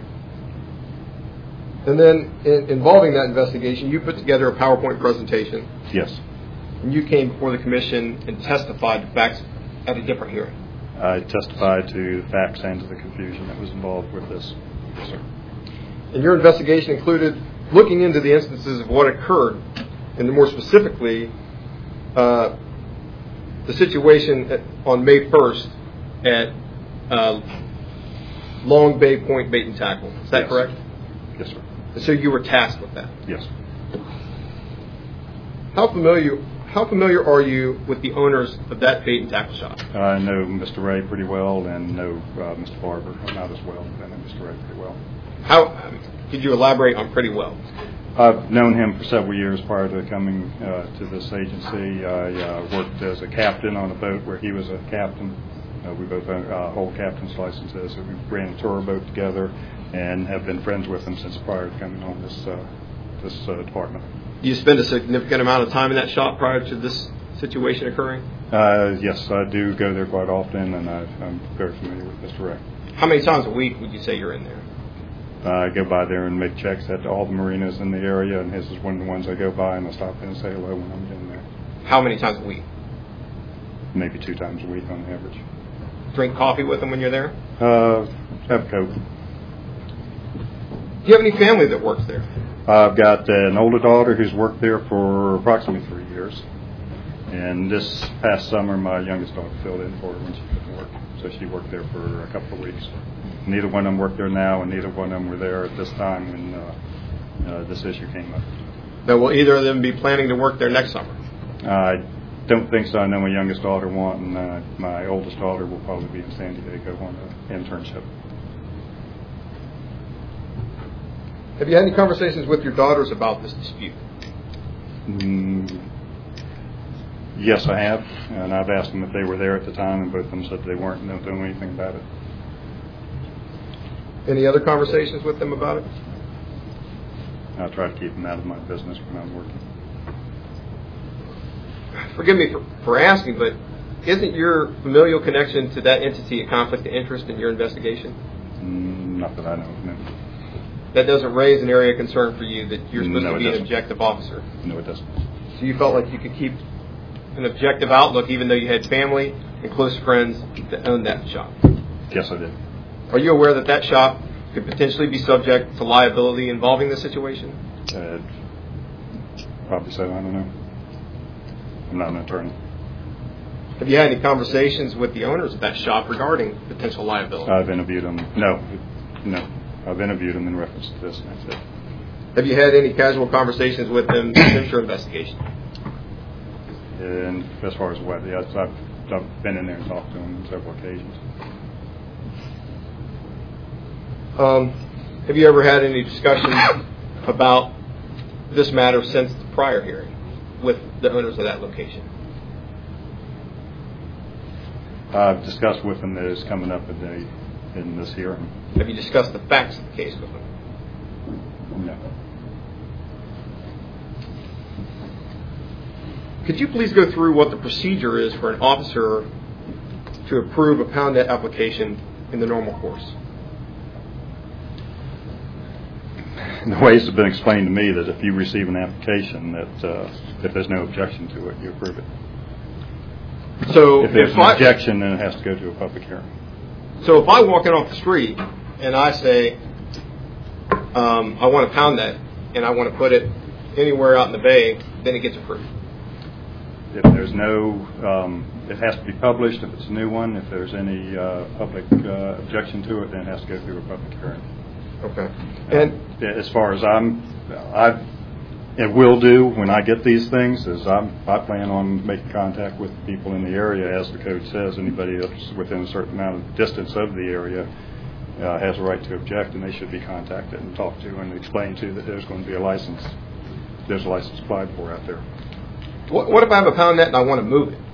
And then, in, involving that investigation, you put together a PowerPoint presentation. Yes. And you came before the commission and testified to facts at a different hearing. I testified to the facts and to the confusion that was involved with this. Yes, sir. And your investigation included looking into the instances of what occurred, and more specifically, uh, the situation at, on May first at uh, Long Bay Point Bait and Tackle. Is that Yes. correct? Yes, sir. And so you were tasked with that. Yes. How familiar how familiar are you with the owners of that bait and tackle shop? I know Mister Ray pretty well and know uh, Mister Barber not as well, but I know Mister Ray pretty well. How could you elaborate on pretty well? I've known him for several years prior to coming uh, to this agency. I uh, worked as a captain on a boat where he was a captain. Uh, we both uh, hold captain's licenses. So we ran a tour boat together and have been friends with him since prior to coming on this uh, this uh, department. Do you spend a significant amount of time in that shop prior to this situation occurring? Uh, yes, I do go there quite often, and I, I'm very familiar with Mister Ray. How many times a week would you say you're in there? Uh, I go by there and make checks at all the marinas in the area, and his is one of the ones I go by, and I stop in and say hello when I'm in there. How many times a week? Maybe two times a week on average. Drink coffee with them when you're there? Uh, have a Coke. Do you have any family that works there? I've got an older daughter who's worked there for approximately three years. And this past summer, my youngest daughter filled in for her when she couldn't work. So she worked there for a couple of weeks. Neither one of them work there now, and neither one of them were there at this time when uh, uh, this issue came up. Now, will either of them be planning to work there next summer? I don't think so. I know my youngest daughter won't, and uh, my oldest daughter will probably be in San Diego on an internship. Have you had any conversations with your daughters about this dispute? Mm, yes, I have, and I've asked them if they were there at the time, and both of them said they weren't and don't know anything about it. Any other conversations with them about it? I try to keep them out of my business when I'm working. Forgive me for, for asking, but isn't your familial connection to that entity a conflict of interest in your investigation? Mm, not that I know of, no. That doesn't raise an area of concern for you that you're supposed No, to it be an doesn't. objective officer? No, it doesn't. So you felt like you could keep an objective outlook even though you had family and close friends that owned that shop? Yes, I did. Are you aware that that shop could potentially be subject to liability involving this situation? Uh, probably so, I don't know. I'm not an attorney. Have you had any conversations with the owners of that shop regarding potential liability? I've interviewed them. No, no. I've interviewed them in reference to this, and that's it. Have you had any casual conversations with them since your investigation? And as far as what, yes, I've, I've been in there and talked to them on several occasions. Um, have you ever had any discussion about this matter since the prior hearing with the owners of that location? I've discussed with them that it's coming up in, the, in this hearing. Have you discussed the facts of the case with them? No. Could you please go through what the procedure is for an officer to approve a pound net application in the normal course? The ways have been explained to me that if you receive an application, that uh, if there's no objection to it, you approve it. So If there's if an I, objection, then it has to go to a public hearing. so if I walk in off the street and I say, um, I want a pound net and I want to put it anywhere out in the bay, then it gets approved. If there's no, um, it has to be published if it's a new one. If there's any uh, public uh, objection to it, then it has to go through a public hearing. Okay. And Uh, as far as I'm, I it will do when I get these things is I'm, I plan on making contact with people in the area, as the code says. Anybody that's within a certain amount of distance of the area uh, has a right to object, and they should be contacted and talked to and explained to that there's going to be a license. There's a license applied for out there. what, what if I have a pound net and I want to move it?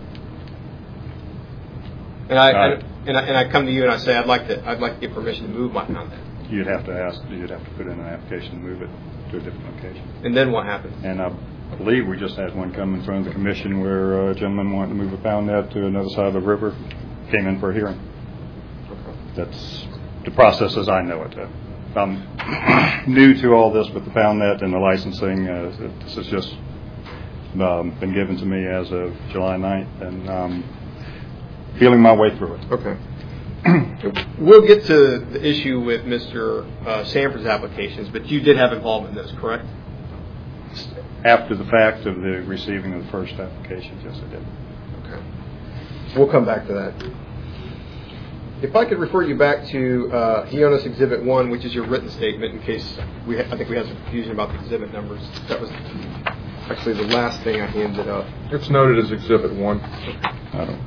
And I, Right. and, and I and I come to you and I say I'd like to I'd like to get permission to move my pound net. You'd have to ask. You'd have to put in an application to move it to a different location. And then what happens? And I believe we just had one come in front of the commission where uh, a gentleman wanted to move a pound net to another side of the river. Came in for a hearing. That's the process as I know it. Uh, I'm new to all this with the pound net and the licensing. Uh, this has just um, been given to me as of July ninth, and um, feeling my way through it. Okay. We'll get to the issue with Mister Uh, Sanford's applications, but you did have involvement in those, correct? After the fact of the receiving of the first application, yes, I did. Okay. We'll come back to that. If I could refer you back to uh, Hionis Exhibit one, which is your written statement, in case we ha- I think we had some confusion about the exhibit numbers. That was actually the last thing I handed up. It's noted as Exhibit one. I don't.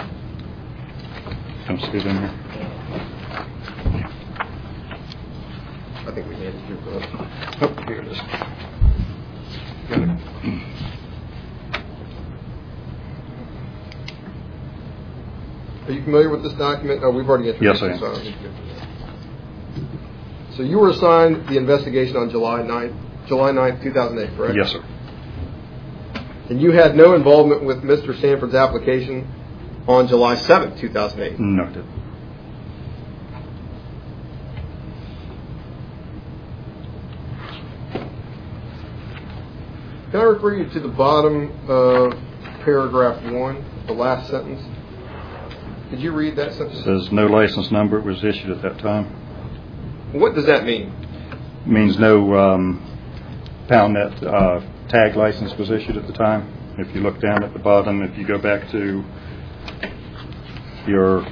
Come see it in here. I think we handed you both. Oh, here it is. Got it. Are you familiar with this document? Oh, we've already introduced Yes, I am. it, so I don't need to go through that. So you were assigned the investigation on July ninth, July ninth, two thousand eight, correct? Yes, sir. And you had no involvement with Mister Sanford's application on July seventh, two thousand eight? No, I didn't. Can I refer you to the bottom of paragraph one, the last sentence? Could you read that sentence? It says no license number was issued at that time. What does that mean? It means no um, PoundNet uh, tag license was issued at the time. If you look down at the bottom, if you go back to your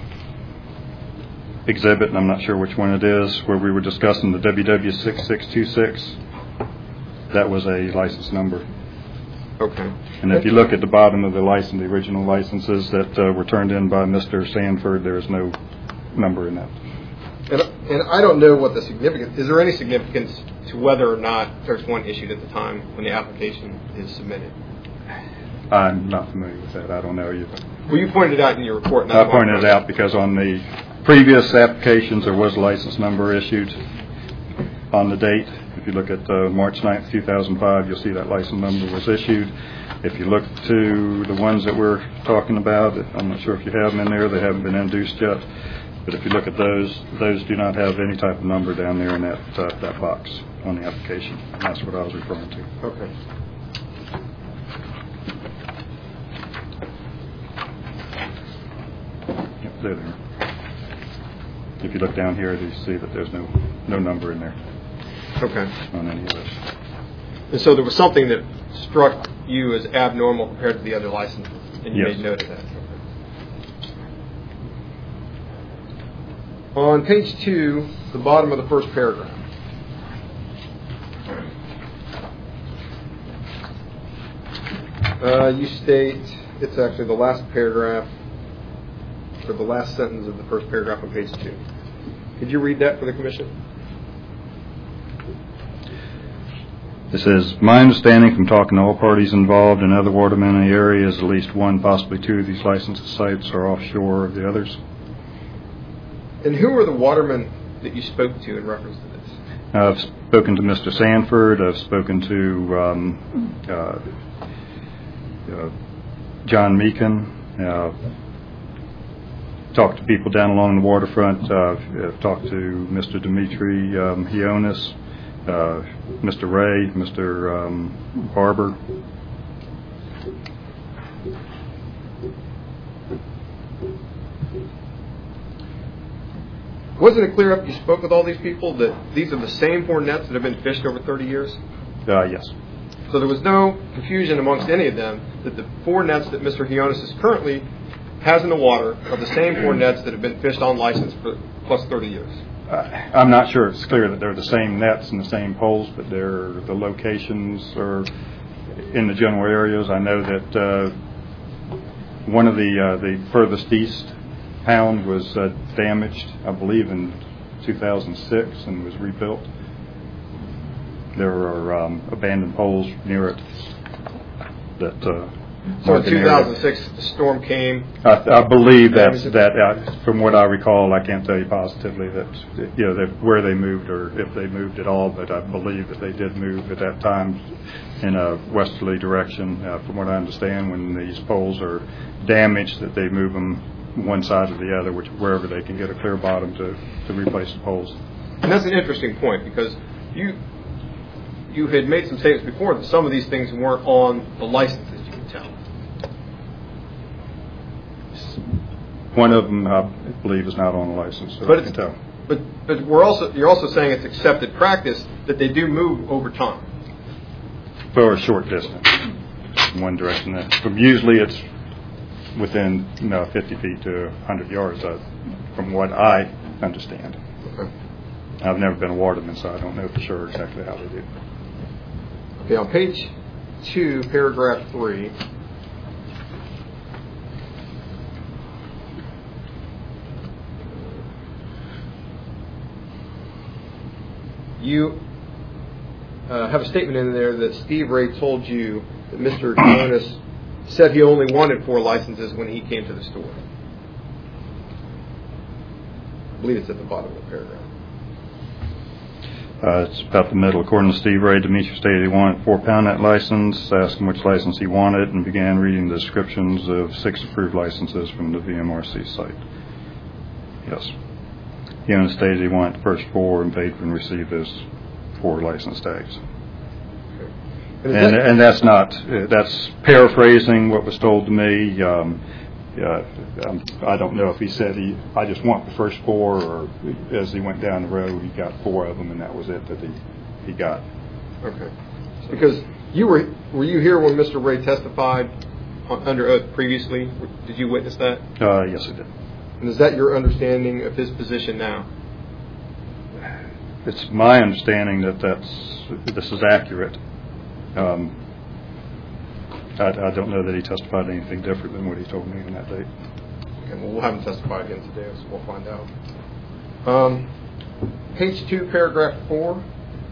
exhibit, and I'm not sure which one it is, where we were discussing the W W six six two six, that was a license number. Okay. And if you look at the bottom of the license, the original licenses that uh, were turned in by Mister Sanford, there is no number in that. And, and I don't know what the significance, is there any significance to whether or not there's one issued at the time when the application is submitted? I'm not familiar with that. I don't know you. Well, you pointed it out in your report. and I that's pointed why- it out because on the previous applications there was a license number issued on the date. If you look at uh, March ninth, two thousand five, you'll see that license number was issued. If you look to the ones that we're talking about, I'm not sure if you have them in there. They haven't been introduced yet. But if you look at those, those do not have any type of number down there in that uh, that box on the application. And that's what I was referring to. Okay. Yep, they're there. If you look down here, you see that there's no no number in there Okay. on any of those. And so there was something that struck you as abnormal compared to the other licenses, and you Yes. made note of that. Okay. On page two, the bottom of the first paragraph. Uh, you state, it's actually the last paragraph, or the last sentence of the first paragraph on page two. Could you read that for the commission? It says, my understanding from talking to all parties involved in other watermen in the area is at least one, possibly two of these licensed sites are offshore of the others. And who were the watermen that you spoke to in reference to this? I've spoken to Mister Sanford. I've spoken to um, uh, uh, John Meekin. Uh, talked to people down along the waterfront. Uh, I've talked to Mister Dimitri um, Hionis, uh, Mister Ray, Mister Um, Barber. Wasn't it clear after you spoke with all these people that these are the same four nets that have been fished over thirty years? Uh, yes. So there was no confusion amongst any of them that the four nets that Mister Hionis is currently has in the water are the same four nets that have been fished on license for plus thirty years. Uh, I'm not sure it's clear that they're the same nets and the same poles, but they're, the locations are in the general areas. I know that uh, one of the uh, the furthest east pound was uh, damaged, I believe, in two thousand six and was rebuilt. There are um, abandoned poles near it that. Uh, So in mark an area. two thousand six, the storm came. I, I believe that's that. Uh, from what I recall, I can't tell you positively that you know that where they moved or if they moved at all, but I believe that they did move at that time in a westerly direction. Uh, from what I understand, when these poles are damaged, that they move them one side or the other, which wherever they can get a clear bottom to, to replace the poles. And that's an interesting point because you you had made some statements before that some of these things weren't on the licenses, you can tell. One of them, I believe, is not on the license, so But I can it's, tell. but but we're also you're also saying it's accepted practice that they do move over time. For a short distance, in one direction. From usually it's within you know fifty feet to one hundred yards, uh, from what I understand. Okay. I've never been a waterman, so I don't know for sure exactly how they do. Okay, on page two, paragraph three. You uh, have a statement in there that Steve Ray told you that Mister Jonas said he only wanted four licenses when he came to the store. I believe it's at the bottom of the paragraph. Uh, it's about the middle. According to Steve Ray, Demetri stated he wanted four pound net license, asked him which license he wanted, and began reading the descriptions of six approved licenses from the V M R C site. Yes. He only stated he wanted the first four and paid for and received those four license tags. Okay. And, is And, that- and that's not, uh, that's paraphrasing what was told to me. Um, uh, um, I don't know if he said he, I just want the first four, or as he went down the road, he got four of them, and that was it that he, he got. Okay. Because you were, were you here when Mister Ray testified on, under oath previously? Did you witness that? Uh, yes, I did. And is that your understanding of his position now? It's my understanding that that's, this is accurate. Um, I, I don't know that he testified anything different than what he told me on that date. Okay, well, we'll have him testify again today, so we'll find out. Um, page two, paragraph four.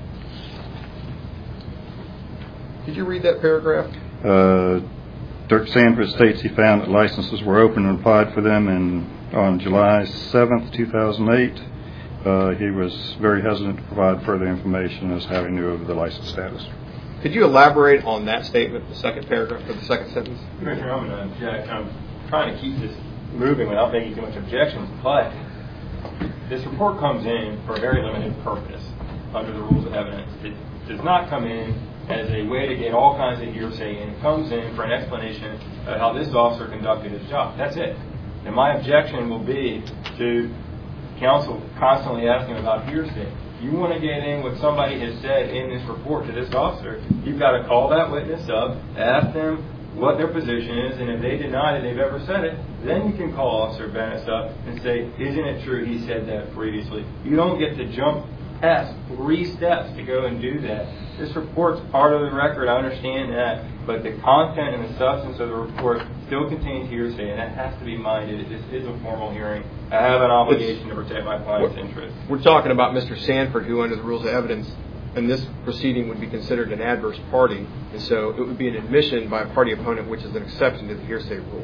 Could you read that paragraph? Uh, Dirk Sanford states he found that licenses were open and applied for them in, on July seventh, two thousand eight. Uh, he was very hesitant to provide further information as how he knew of the license status. Could you elaborate on that statement, the second paragraph, or the second sentence? Commissioner, I'm going to object. I'm trying to keep this moving without making too much objections, but this report comes in for a very limited purpose under the rules of evidence. It does not come in as a way to get all kinds of hearsay in. It comes in for an explanation of how this officer conducted his job. That's it. And my objection will be to counsel constantly asking about hearsay. You want to get in what somebody has said in this report to this officer, you've got to call that witness up, ask them what their position is, and if they deny that they've ever said it, then you can call Officer Bennett up and say, isn't it true he said that previously? You don't get to jump past three steps to go and do that. This report's part of the record, I understand that, but the content and the substance of the report still contains hearsay, and that has to be minded. This is a formal hearing. I have an obligation to protect my client's interests. We're talking about Mister Sanford, who under the rules of evidence in this proceeding would be considered an adverse party, and so it would be an admission by a party opponent, which is an exception to the hearsay rule.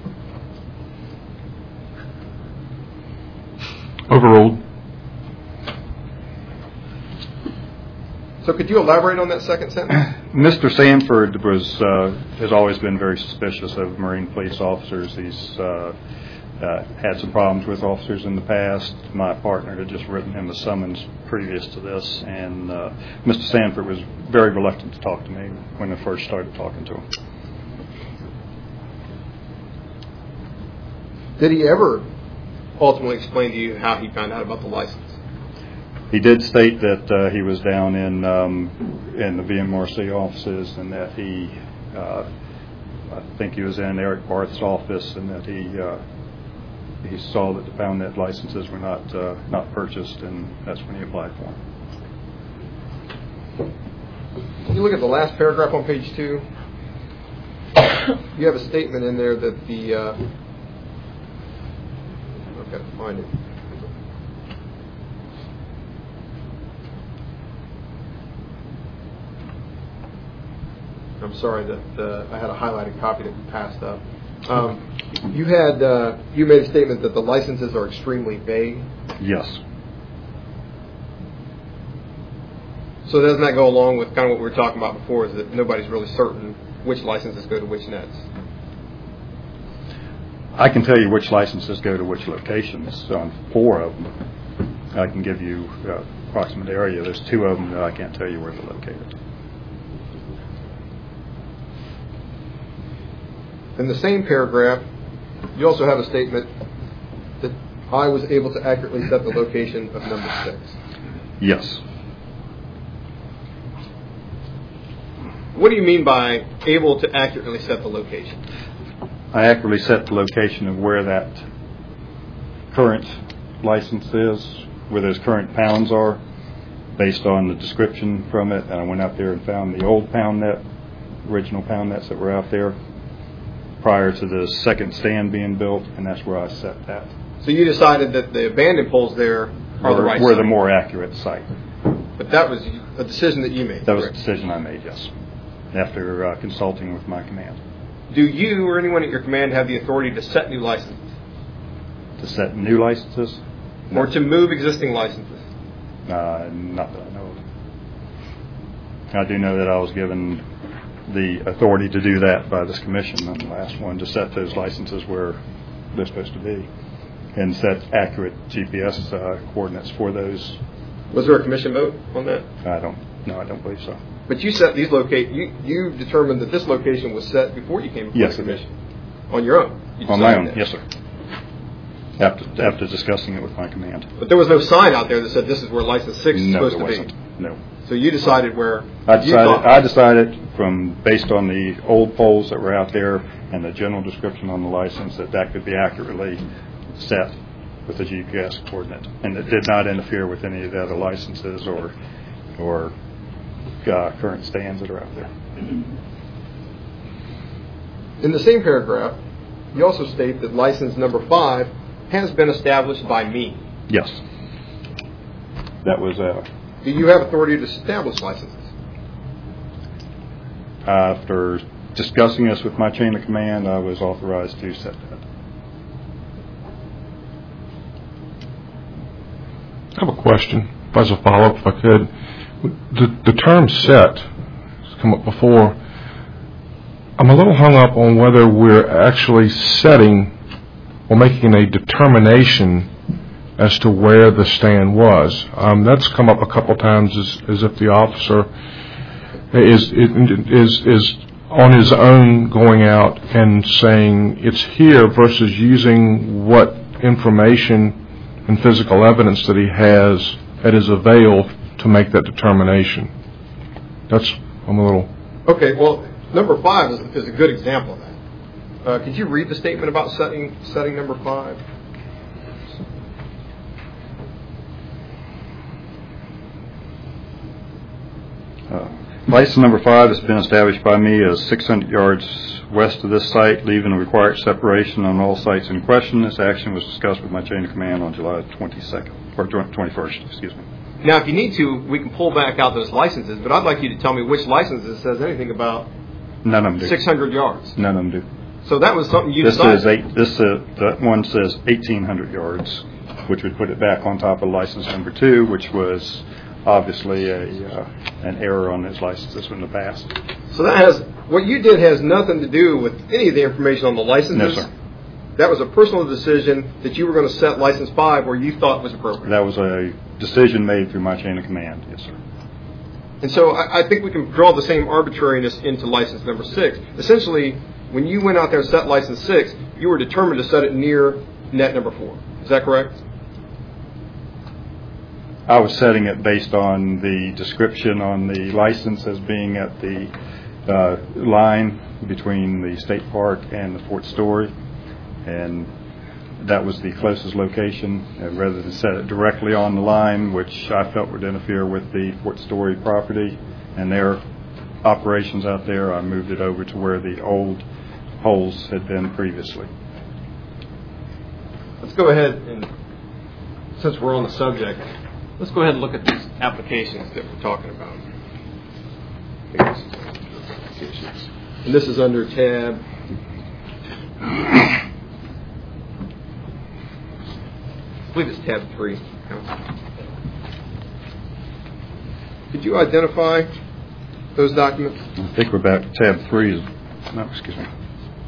Overruled. So could you elaborate on that second sentence? Mister Sanford was uh, has always been very suspicious of Marine police officers. He's uh, uh, had some problems with officers in the past. My partner had just written him a summons previous to this, and uh, Mister Sanford was very reluctant to talk to me when I first started talking to him. Did he ever ultimately explain to you how he found out about the license? He did state that uh, he was down in um, in the V M R C offices, and that he, uh, I think he was in Eric Barth's office, and that he uh, he saw that the Pound Net licenses were not uh, not purchased, and that's when he applied for them. Can you look at the last paragraph on page two? You have a statement in there that the uh, I've got to find it. I'm sorry that uh, I had a highlighted copy that we passed up. Um, you had uh, you made a statement that the licenses are extremely vague. Yes. So doesn't that go along with kind of what we were talking about before? Is that nobody's really certain which licenses go to which nets? I can tell you which licenses go to which locations on four of them. I can give you uh, approximate area. There's two of them that I can't tell you where they're located. In the same paragraph, you also have a statement that I was able to accurately set the location of number six. Yes. What do you mean by able to accurately set the location? I accurately set the location of where that current license is, where those current pounds are, based on the description from it. And I went out there and found the old pound net, original pound nets that were out there prior to the second stand being built, and that's where I set that. So you decided that the abandoned poles there are Were, the right were site. the more accurate site. But that was a decision that you made. That was a correct? decision I made, yes, after uh, consulting with my command. Do you or anyone at your command have the authority to set new licenses? To set new licenses? Or to move existing licenses? Uh, not that I know of. I do know that I was given the authority to do that by this commission on the last one, to set those licenses where they're supposed to be and set accurate G P S uh, coordinates for those. Was there a commission vote on that? I don't, no, I don't believe so. But you set these locate. You you determined that this location was set before you came to Yes, the I did. commission. On your own. You On my decided own, that. yes, sir. After after discussing it with my command. But there was no sign out there that said this is where license six is No, supposed there to wasn't. be. No. So you decided where. I you decided, thought- I decided from, based on the old poles that were out there and the general description on the license, that that could be accurately set with the G P S coordinate. And it did not interfere with any of the other licenses or, or uh, current stands that are out there. In the same paragraph, you also state that license number five has been established by me. Yes. That was, uh, Do you have authority to establish licenses? after discussing this with my chain of command, I was authorized to set that. I have a question, as a follow-up, if I could. The, the term set has come up before. I'm a little hung up on whether we're actually setting or making a determination as to where the stand was. Um, that's come up a couple times as, as if the officer is, is, is on his own going out and saying it's here versus using what information and physical evidence that he has at his avail to make that determination. That's, I'm a little... Okay, well, number five is, is a good example of that. Uh, could you read the statement about setting setting number five? Uh, license number five has been established by me as six hundred yards west of this site, leaving a required separation on all sites in question. This action was discussed with my chain of command on July twenty-second, or twenty-first, excuse me. Now, if you need to, we can pull back out those licenses, but I'd like you to tell me which licenses says anything about None of them do. six hundred yards. None of them do. So that was something you This decided. says eight. This uh, that one says eighteen hundred yards, which would put it back on top of license number two, which was obviously a uh, an error on his licenses from the past. So that has, what you did has nothing to do with any of the information on the licenses? No, sir. That was a personal decision that you were going to set license five where you thought was appropriate. That was a decision made through my chain of command. Yes, sir. And so I, I think we can draw the same arbitrariness into license number six. Essentially, when you went out there and set license six, you were determined to set it near net number four. Is that correct? I was setting it based on the description on the license as being at the uh, line between the state park and the Fort Story, and that was the closest location. And rather than set it directly on the line, which I felt would interfere with the Fort Story property and their operations out there, I moved it over to where the old poles had been previously. Let's go ahead and, since we're on the subject, let's go ahead and look at these applications that we're talking about. And this is under tab. I believe it's tab three. Could you identify those documents? I think we're back to tab three. No, excuse me.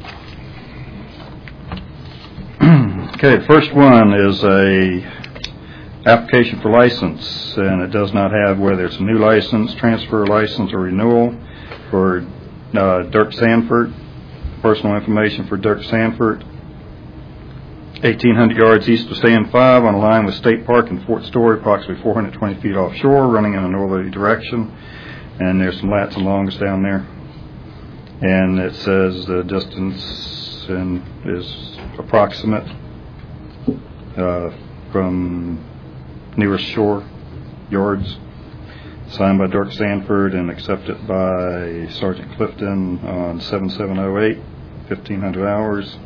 Okay, the first one is a application for license, and it does not have whether it's a new license, transfer license, or renewal for uh, Dirk Sanford. Personal information for Dirk Sanford. eighteen hundred yards east of Stand five on a line with State Park and Fort Story, approximately four hundred twenty feet offshore, running in a northerly direction. And there's some lats and longs down there. And it says the distance and is approximate uh, from nearest shore yards. Signed by Dirk Sanford and accepted by Sergeant Clifton on seven seven oh eight, fifteen hundred hours.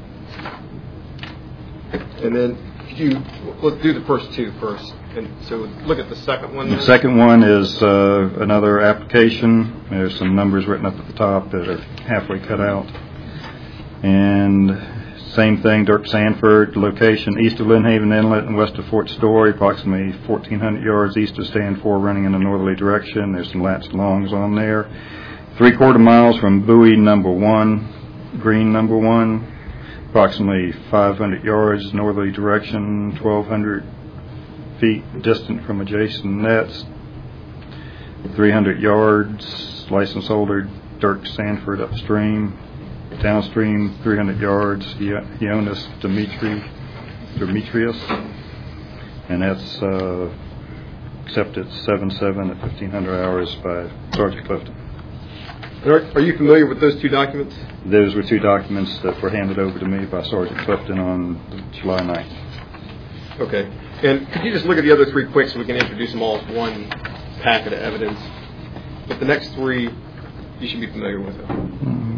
And then could you, let's do the first two first. And so look at the second one. The there. second one is uh, another application. There's some numbers written up at the top that are halfway cut out. And same thing, Dirk Sanford, location east of Lynn Haven Inlet and west of Fort Story, approximately fourteen hundred yards east of Stand four, running in a northerly direction. There's some lats and longs on there. Three quarter miles from buoy number one, green number one, approximately five hundred yards northerly direction, twelve hundred feet distant from adjacent nets. three hundred yards, license holder Dirk Sanford upstream. Downstream, three hundred yards, Ioannis Dimitri, Demetrius, and that's uh, accepted seven seven at fifteen hundred hours by Sergeant Clifton. Are, are you familiar with those two documents? Those were two documents that were handed over to me by Sergeant Clifton on July ninth. Okay. And could you just look at the other three quick so we can introduce them all as one packet of evidence? But the next three, you should be familiar with them. Mm-hmm.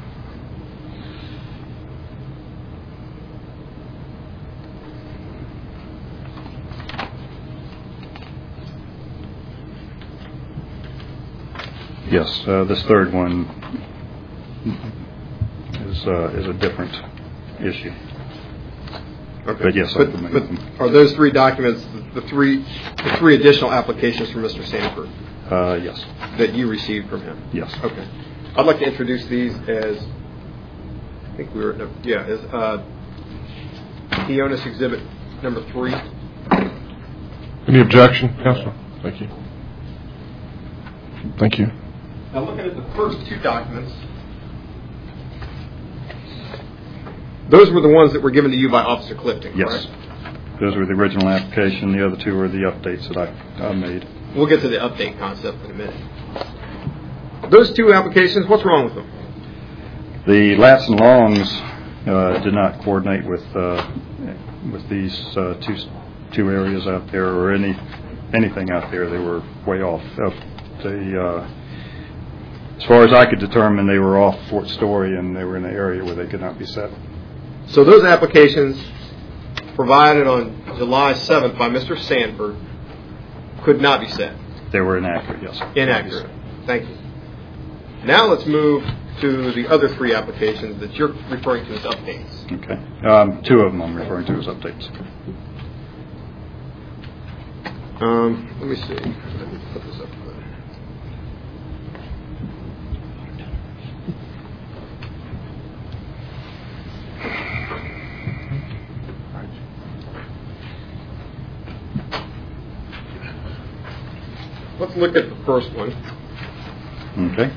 Yes, uh, this third one is uh, is a different issue. Okay. But yes, I but, can make but them. Are those three documents the, the three the three additional applications from Mister Sanford Uh, yes. that you received from him? Yes. Okay. I'd like to introduce these as I think we were no, yeah as uh, Ioannis Exhibit number three. Any objection, Councilor? Thank you. Thank you. Now, looking at the first two documents, those were the ones that were given to you by Officer Clifton, Yes. correct? Those were the original application. The other two were the updates that I, I made. We'll get to the update concept in a minute. Those two applications, what's wrong with them? The lats and longs uh, did not coordinate with uh, with these uh, two two areas out there or any anything out there. They were way off. Uh, they, uh, as far as I could determine, they were off Fort Story and they were in an area where they could not be set. So those applications provided on July seventh by Mister Sanford could not be set. They were inaccurate, yes. Inaccurate. Thank you. Now let's move to the other three applications that you're referring to as updates. Okay. Um, two of them I'm referring to as updates. Um, let me see. Let me put this up. Let's look at the first one. Okay.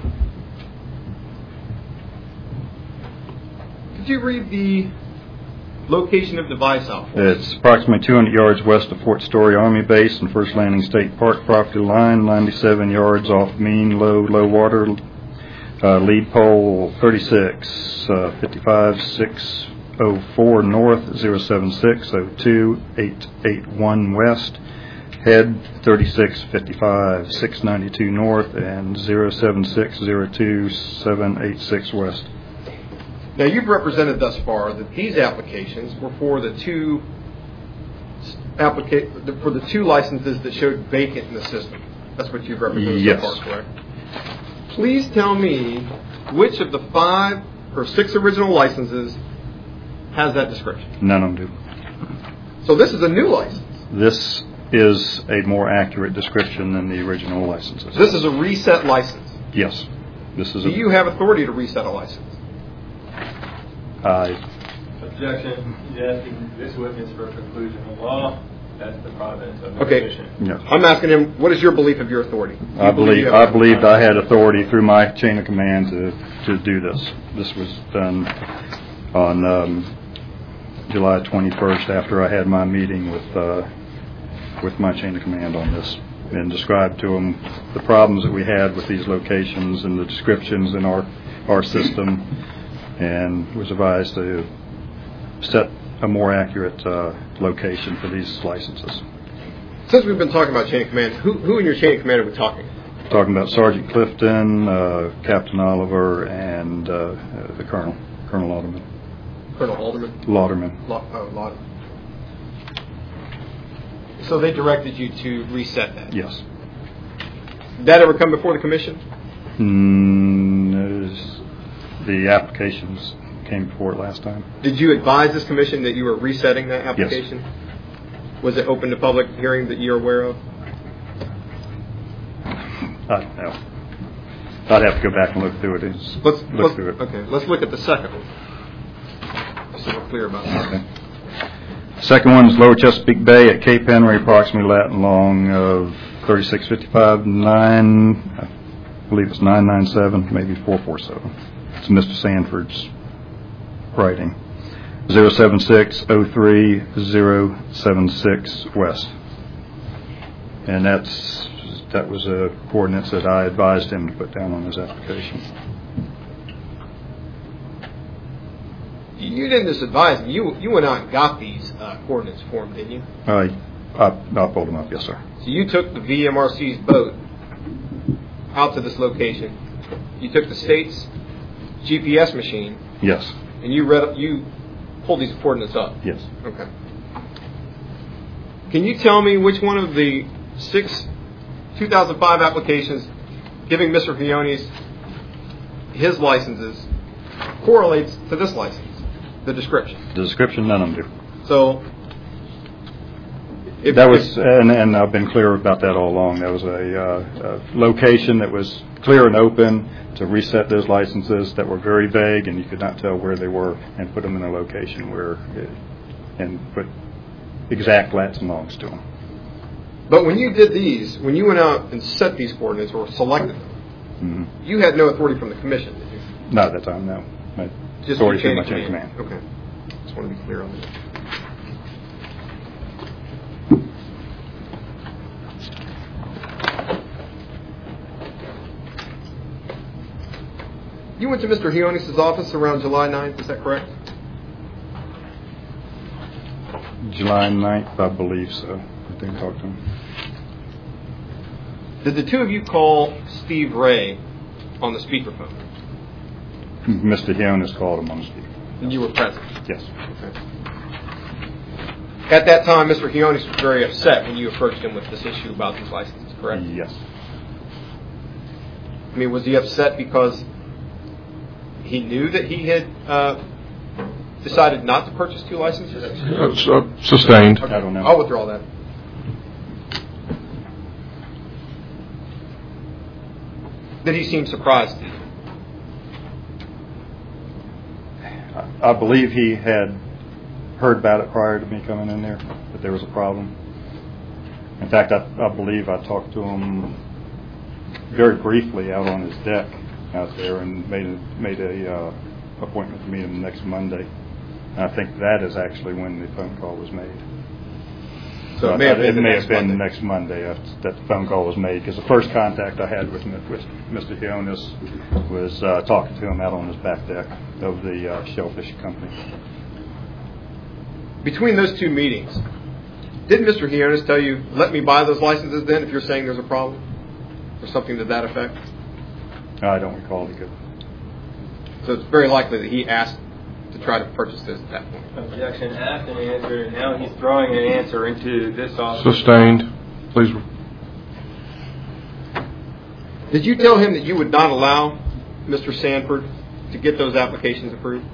Could you read the location of device out for us? It's approximately two hundred yards west of Fort Story Army Base and First Landing State Park property line, ninety-seven yards off mean low, low water, uh, lead pole thirty-six, uh, fifty-five, six oh four north, zero seven six oh two, eight eight one west, head thirty-six, fifty-five, six ninety-two north, and zero seven six oh two, seven eight six west. Now, you've represented thus far that these applications were for the two applica- for the two licenses that showed vacant in the system. That's what you've represented Yes. so far, correct? Please tell me which of the five or six original licenses has that description. None of them do. So this is a new license. This is a more accurate description than the original licenses. This is a reset license. Yes. This is Do a... you have authority to reset a license? I Objection. He's asking this witness for a conclusion of law. That's the province of the Okay. commission. no. I'm asking him, what is your belief of your authority? Do you I believe you I have- believed I had authority through my chain of command to, to do this. This was done on um, July twenty-first after I had my meeting with uh, with my chain of command on this and described to them the problems that we had with these locations and the descriptions in our our system, and was advised to set a more accurate uh, location for these licenses. Since we've been talking about chain of command, who, who in your chain of command are we talking? Talking about Sergeant Clifton, uh, Captain Oliver, and uh, uh, the Colonel, Colonel Lauderman. Colonel Alderman? Lauderman. Law, oh, Law. So they directed you to reset that. Yes. Did that ever come before the commission? Mm, is- the applications came before it last time. Did you advise this commission that you were resetting that application? Was it open to public hearing that you're aware of? I, no. I'd have to go back and look through it. It's, Let's look let's, through it. okay. Let's look at the second one, so we're clear about that. Okay. Second one is Lower Chesapeake Bay at Cape Henry, approximately lat and long of thirty-six fifty-five nine, I believe it's nine nine seven, maybe four four seven. It's Mister Sanford's writing. zero seven six oh three zero seven six west. And that's that was a coordinates that I advised him to put down on his application. You didn't just advise him. You you went out and got these uh, coordinates for him, didn't you? I, I, I pulled him up, yes, sir. So you took the V M R C's boat out to this location. You took the state's G P S machine. Yes. And you read you pulled these coordinates up. Yes. Okay. Can you tell me which one of the six two thousand five applications giving Mister Hiones his licenses correlates to this license? The description. The description, none of them do. So, if that was, and, and I've been clear about that all along. That was a, uh, a location that was clear and open to reset those licenses that were very vague, and you could not tell where they were, and put them in a location where, it, and put exact lats and longs to them. But when you did these, when you went out and set these coordinates or selected them, mm-hmm. you had no authority from the commission, did you? Not at that time, no. My Just authority chain from my of chain of command. command. Okay. Just want to be clear on that. You went to Mister Hiones' office around July ninth, is that correct? July ninth, I believe so. I think I talked to him. Did the two of you call Steve Ray on the speakerphone? Mister Hiones called him on the speaker. And you were present? Yes. Okay. At that time, Mister Hiones was very upset when you approached him with this issue about these licenses, correct? Yes. I mean, was he upset because he knew that he had uh, decided not to purchase two licenses? It's, uh, sustained. Okay. I don't know. I'll withdraw that. Did he seem surprised? I believe he had heard about it prior to me coming in there, that there was a problem. In fact, I, I believe I talked to him very briefly out on his deck out there and made a, made a uh, appointment to meet him next Monday. And I think that is actually when the phone call was made. So So it may have been, it may next have been Monday. next Monday that, that the phone call was made, because the first contact I had with, with Mister Hiones was uh, talking to him out on his back deck of the uh, Shellfish Company. Between those two meetings, didn't Mister Hiones tell you, let me buy those licenses then if you're saying there's a problem? Or something to that effect? I don't recall he could. So it's very likely that he asked to try to purchase this at that point. Objection, asked and answered, and now he's throwing an answer into this office. Sustained. Please. Did you tell him that you would not allow Mister Sanford to get those applications approved?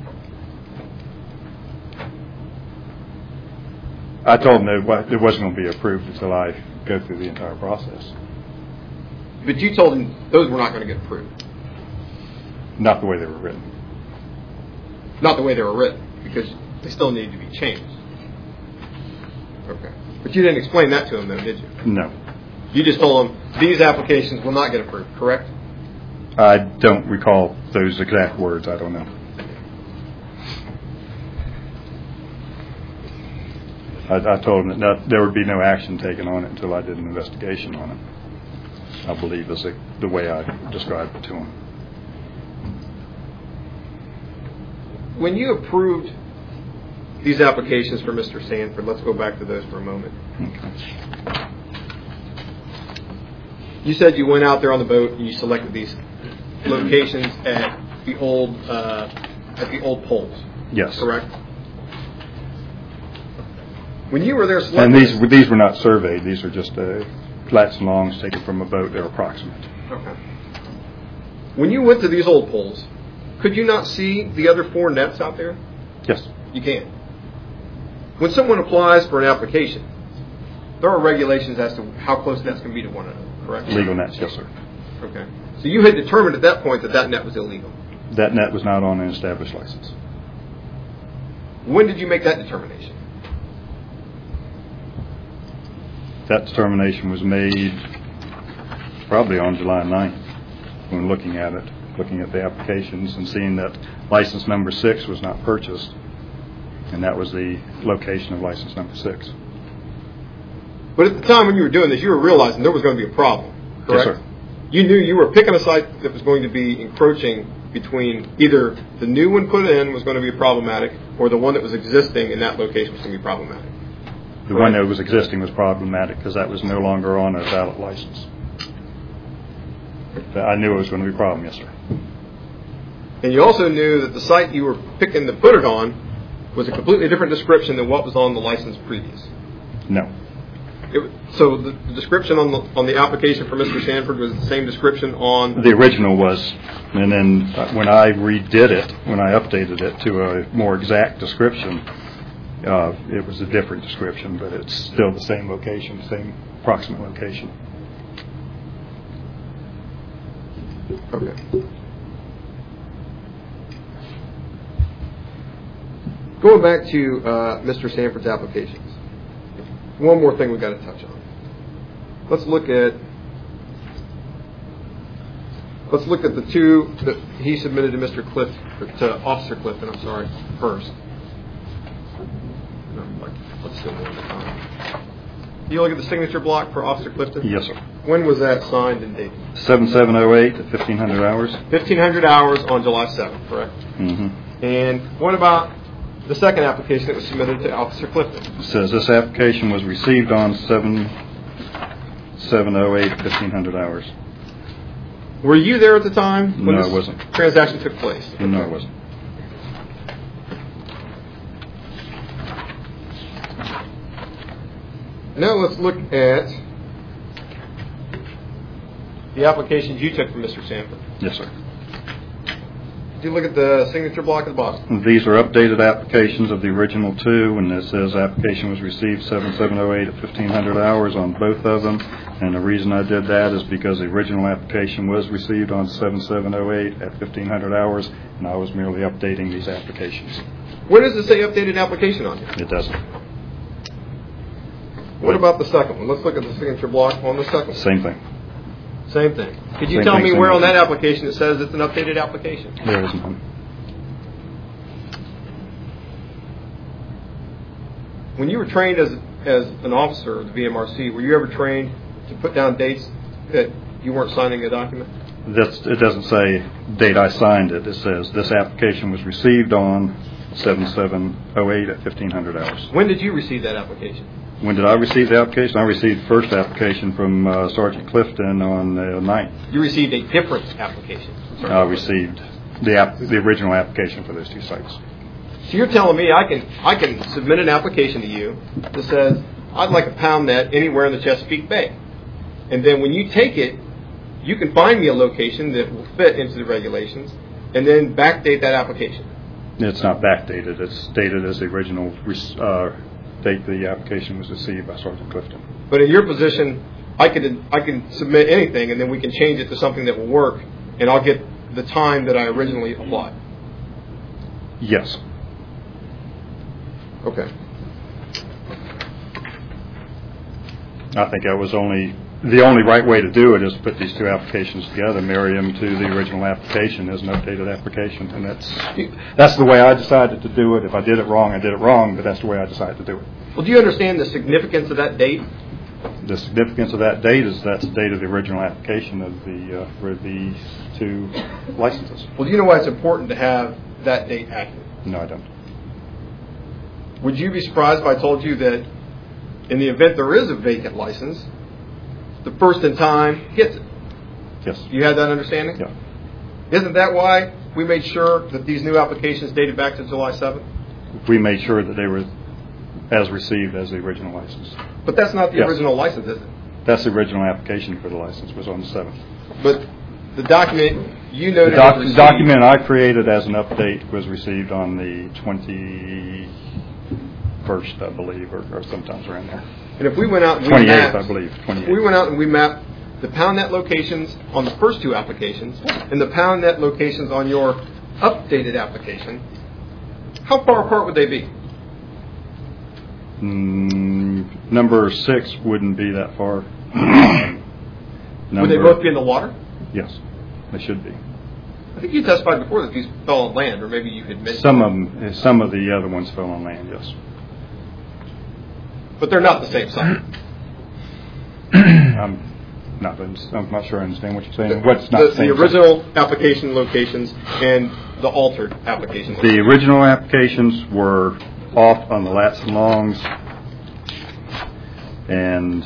I told him that it wa- it wasn't going to be approved until I go through the entire process. But you told him those were not going to get approved. Not the way they were written. Not the way they were written, because they still need to be changed. Okay. But you didn't explain that to him, though, did you? No. You just told him these applications will not get approved, correct? I don't recall those exact words. I don't know. I, I told him that not, there would be no action taken on it until I did an investigation on it. I believe is the, the way I described it to him. When you approved these applications for Mister Sanford, let's go back to those for a moment. Okay. You said you went out there on the boat and you selected these locations at the old uh, at the old poles. Yes. Correct. When you were there selecting, And these these were not surveyed. These are just uh, flats and longs taken from a boat. They're approximate. okay. When you went to these old poles, could you not see the other four nets out there? Yes. You can. When someone applies for an application, there are regulations as to how close nets can be to one another, correct? Legal nets. Yes, sir. Okay. So you had determined at that point that that net was illegal. That net was not on an established license. When did you make that determination? that determination was made probably on July ninth when looking at it, looking at the applications and seeing that license number six was not purchased. And that was the location of license number six. But at the time when you were doing this, you were realizing there was going to be a problem, correct? Yes, sir. You knew you were picking a site that was going to be encroaching between either the new one put in was going to be problematic or the one that was existing in that location was going to be problematic. The one that was existing was problematic because that was no longer on a valid license. But I knew it was going to be a problem, yes, sir. And you also knew that the site you were picking to put it on was a completely different description than what was on the license previous. No. It, so the, the description on the on the application for Mister Sanford was the same description on... The original was, and then when I redid it, when I updated it to a more exact description, uh, it was a different description, but it's still the same location, same approximate location. Okay. Going back to uh, Mister Sanford's applications, one more thing we've got to touch on. Let's look at let's look at the two that he submitted to Mister Cliff, to Officer Clifton. I'm sorry, first. No, let's do one at a time. You look at the signature block for Officer Clifton. Yes, sir. When was that signed and dated? seven seven oh eight at fifteen hundred hours. fifteen hundred hours on July seventh, correct? Mm-hmm. And what about the second application that was submitted to Officer Clifton? It says this application was received on seven seven oh eight at fifteen hundred hours. Were you there at the time when No, this I wasn't. transaction took place? No, I wasn't. Now let's look at the applications you took from Mister Sanford. Yes, sir. Did you look at the signature block at the bottom? These are updated applications of the original two, and it says application was received seven seven oh eight at fifteen hundred hours on both of them. And the reason I did that is because the original application was received on seven seven oh eight at fifteen hundred hours, and I was merely updating these applications. Where does it say updated application on it? It doesn't. What about the second one? Let's look at the signature block on the second one. Same thing. Same thing. Could you Same tell thing, me same where on thing. that application it says it's an updated application? There is none. When you were trained as as an officer of the V M R C, were you ever trained to put down dates that you weren't signing a document? That's, it doesn't say date I signed it. It says this application was received on seven seven oh eight at fifteen hundred hours. When did you receive that application? When did I receive the application? I received the first application from uh, Sergeant Clifton on the ninth. You received a different application. I received the app, the original application for those two sites. So you're telling me I can I can submit an application to you that says I'd like a pound net anywhere in the Chesapeake Bay, and then when you take it, you can find me a location that will fit into the regulations, and then backdate that application. It's not backdated. It's dated as the original uh, date the application was received by Sergeant Clifton. But in your position, I could I can submit anything, and then we can change it to something that will work, and I'll get the time that I originally applied. Yes. Okay. I think that was only the only right way to do it is to put these two applications together, marry them to the original application as an updated application, and that's that's the way I decided to do it. If I did it wrong, I did it wrong, but that's the way I decided to do it. Well, do you understand the significance of that date? The significance of that date is that's the date of the original application of the uh, for the two licenses. Well, do you know why it's important to have that date accurate? No, I don't. Would you be surprised if I told you that in the event there is a vacant license, the first in time gets it? Yes. You had that understanding? Yeah. Isn't that why we made sure that these new applications dated back to July seventh? We made sure that they were as received as the original license. But that's not the Yes. original license, is it? That's the original application for the license was on the seventh. But the document you The noted doc- was received- document I created as an update was received on the twenty-first, I believe, or, or sometimes around there. And if we went out and we twenty-eighth, mapped, I believe. if twenty-eighth. we went out and we mapped the pound net locations on the first two applications and the pound net locations on your updated application, how far apart would they be? Mm, number six wouldn't be that far. Would they both be in the water? Yes, they should be. I think you testified before that these fell on land, or maybe you had mentioned Some of them, some of the other ones fell on land, yes. But they're not the same site. I'm not, I'm not sure I understand what you're saying. What's not the, the same the site? original application locations and the altered application locations. The original applications were off on the lats and longs, and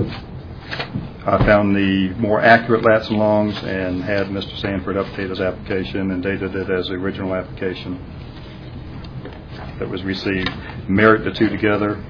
I found the more accurate lats and longs and had Mister Sanford update his application and dated it as the original application that was received. Married the two together,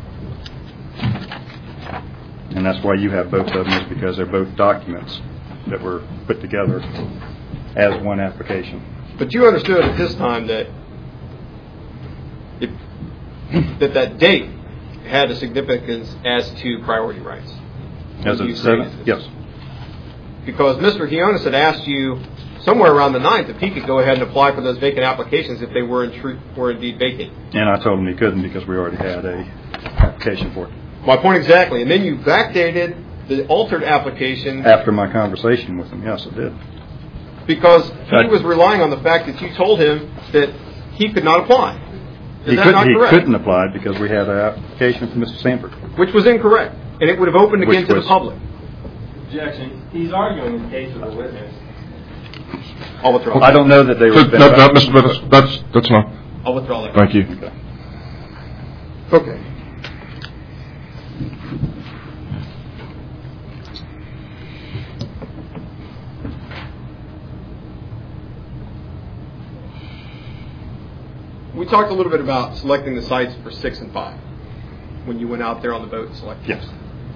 and that's why you have both of them, is because they're both documents that were put together as one application. But you understood at this time that it, that that date had a significance as to priority rights. As You of seven, agreed. yes. Because Mister Hionis had asked you somewhere around the ninth if he could go ahead and apply for those vacant applications if they were in tru- were indeed vacant. And I told him he couldn't because we already had a application for it. My point exactly. And then you backdated the altered application After my conversation with him, yes, it did. because he Right. was relying on the fact that you told him that he could not apply. Is He that couldn't, not he correct? couldn't apply because we had an application from Mister Sanford. Which was incorrect. And it would have opened again Which to was- the public. Objection. He's arguing the case of the witness. I'll withdraw. I don't know that they were. That, that, that, Mister Bennett, that's, that's enough. I'll withdraw that. Thank you. Okay. Okay. We talked a little bit about selecting the sites for six and five when you went out there on the boat and selected. Yes.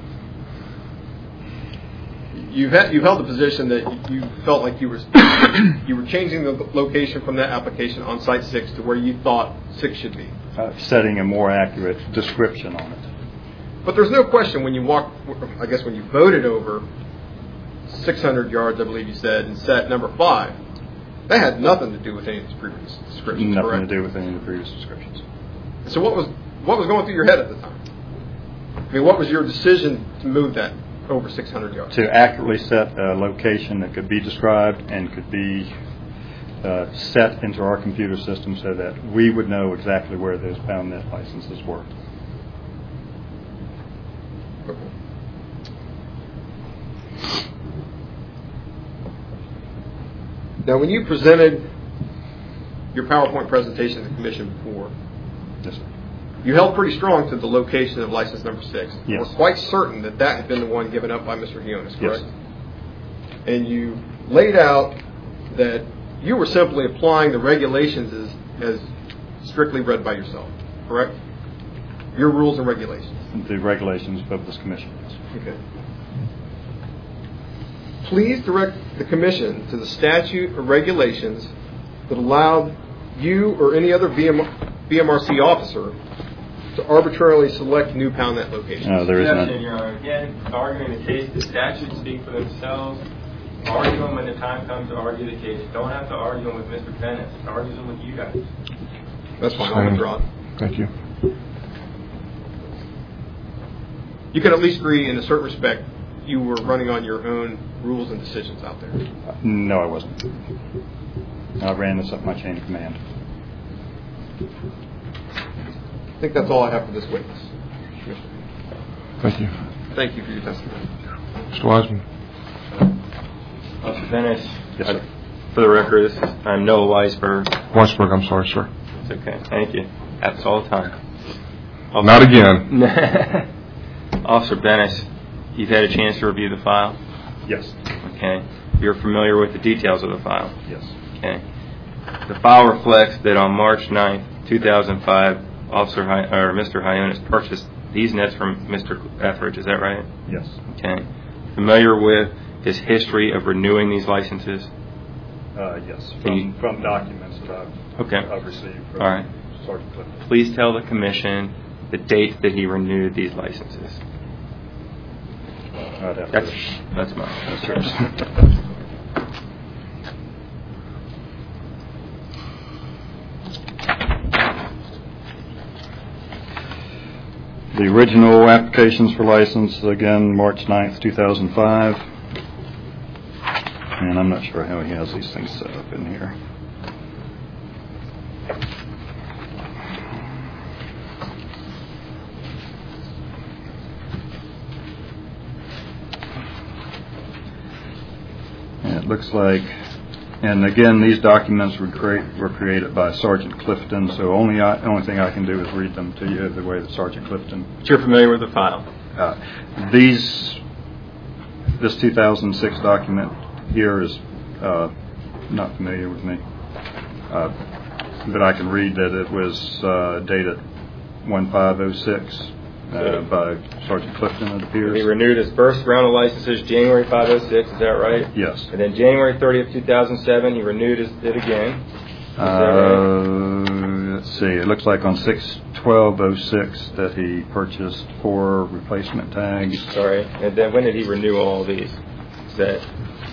You've, had, you've held the position that you felt like you were you were changing the location from that application on site six to where you thought six should be. Uh, setting a more accurate description on it. But there's no question when you walked, I guess when you voted over six hundred yards, I believe you said, and set number five, that had nothing to do with any of these previous descriptions, Nothing correct? to do with any of the previous descriptions. So what was what was going through your head at the time? I mean, what was your decision to move that over six hundred yards? To accurately set a location that could be described and could be uh, set into our computer system so that we would know exactly where those pound net licenses were. Okay. Now, when you presented your PowerPoint presentation to the commission before, Yes, sir. you held pretty strong to the location of license number six. You Yes. were quite certain that that had been the one given up by Mister Hionis, Yes. correct? And you laid out that you were simply applying the regulations as, as strictly read by yourself, correct? Your rules and regulations. The regulations of this commission. Yes. Okay. Please direct the commission to the statute or regulations that allowed you or any other V M R C officer to arbitrarily select new pound net locations. No, there is Objection, none. Your Honor. Again, arguing the case, the statutes speak for themselves. Argue them when the time comes to argue the case. Don't have to argue them with Mister Bennett. Argue them with you guys. That's fine. I'll withdraw it. Thank you. You can at least agree, in a certain respect, you were running on your own rules and decisions out there. No, I wasn't. I ran this up my chain of command. I think that's all I have for this witness. Thank you. Thank you for your testimony. Mister Wiseman. Mister Bennett. Yes, sir. For the record, this is, I'm Noah Weisberg. Weisberg, I'm sorry, sir. It's okay. Thank you. Happens all the time. Not again. Officer Bennett, you've had a chance to review the file? Yes. Okay. You're familiar with the details of the file? Yes. Okay. The file reflects that on March ninth, two thousand five, Officer Hi- or Mister Hionis purchased these nets from Mister Etheridge. Is that right? Yes. Okay. Familiar with his history of renewing these licenses? Uh, yes. Can From, you- from documents that I've, Okay. I've received from All right. Sergeant Clifton. Please tell the Commission the date that he renewed these licenses. I'd have to- That's that's mine. That's yours. The original applications for license, again, March ninth, two thousand five. And I'm not sure how he has these things set up in here. And it looks like, and again, these documents were, create, were created by Sergeant Clifton, so only I, only thing I can do is read them to you the way that Sergeant Clifton. But you're familiar with the file? Uh, these, this two thousand six document here is uh, not familiar with me, uh, but I can read that it was uh, dated one five oh six uh, by Sergeant Clifton, it appears. He renewed his first round of licenses January five oh six, is that right? Yes. And then January thirtieth, two thousand seven, he renewed his, it again. Is that right? Uh, let's see, it looks like on six twelve oh six that he purchased four replacement tags. Sorry. And then when did he renew all these? Is that...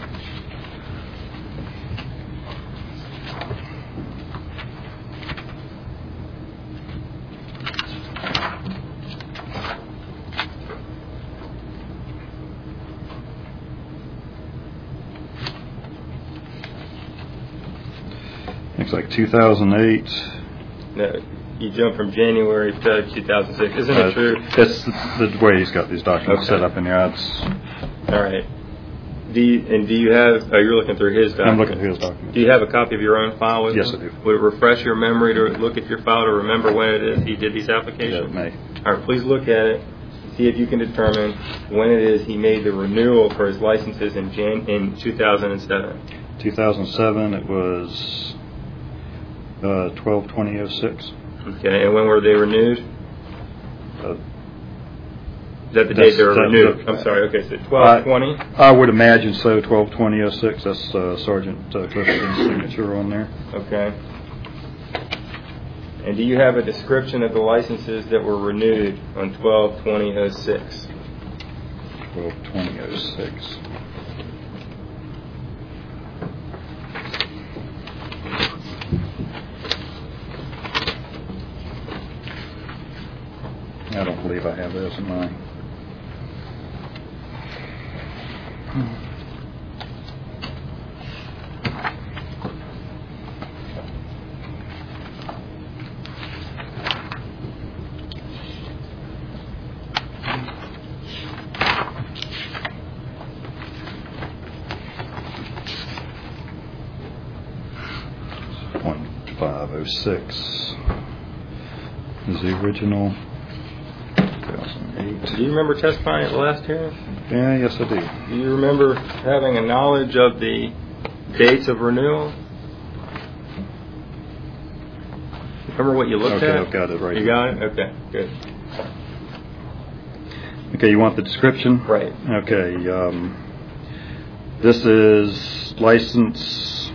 Looks like two thousand eight. No, you jumped from January to two thousand six. Isn't Uh, it true? That's the, the way he's got these documents Okay. set up in here. It's, All right. Do you, and do you have, oh, you're looking through his document. I'm looking at his document. Do you have a copy of your own file with Yes, you? I do. Would it refresh your memory to look at your file to remember when it is he did these Yeah, applications? it may. All right, please look at it. See if you can determine when it is he made the renewal for his licenses in Jan- in two thousand seven. two thousand seven, it was uh, twelve twenty oh six. Okay, and when were they renewed? Uh, Is that the date they were That's- renewed? that- I'm sorry, okay, so twelve twenty? I would imagine so, twelve twenty oh six. That's uh, Sergeant uh, Clifton's signature on there. Okay. And do you have a description of the licenses that were renewed on twelve twenty oh six? twelve twenty oh six. I don't believe I have those in mine. one five oh six is the original. two thousand eight. Do you remember testifying at the last hearing? Yeah, yes I do. Do you remember having a knowledge of the dates of renewal? Remember what you looked Okay, at? I've got it right You here. got it? Okay, good. Okay, you want the description? Right. Okay, um, this is license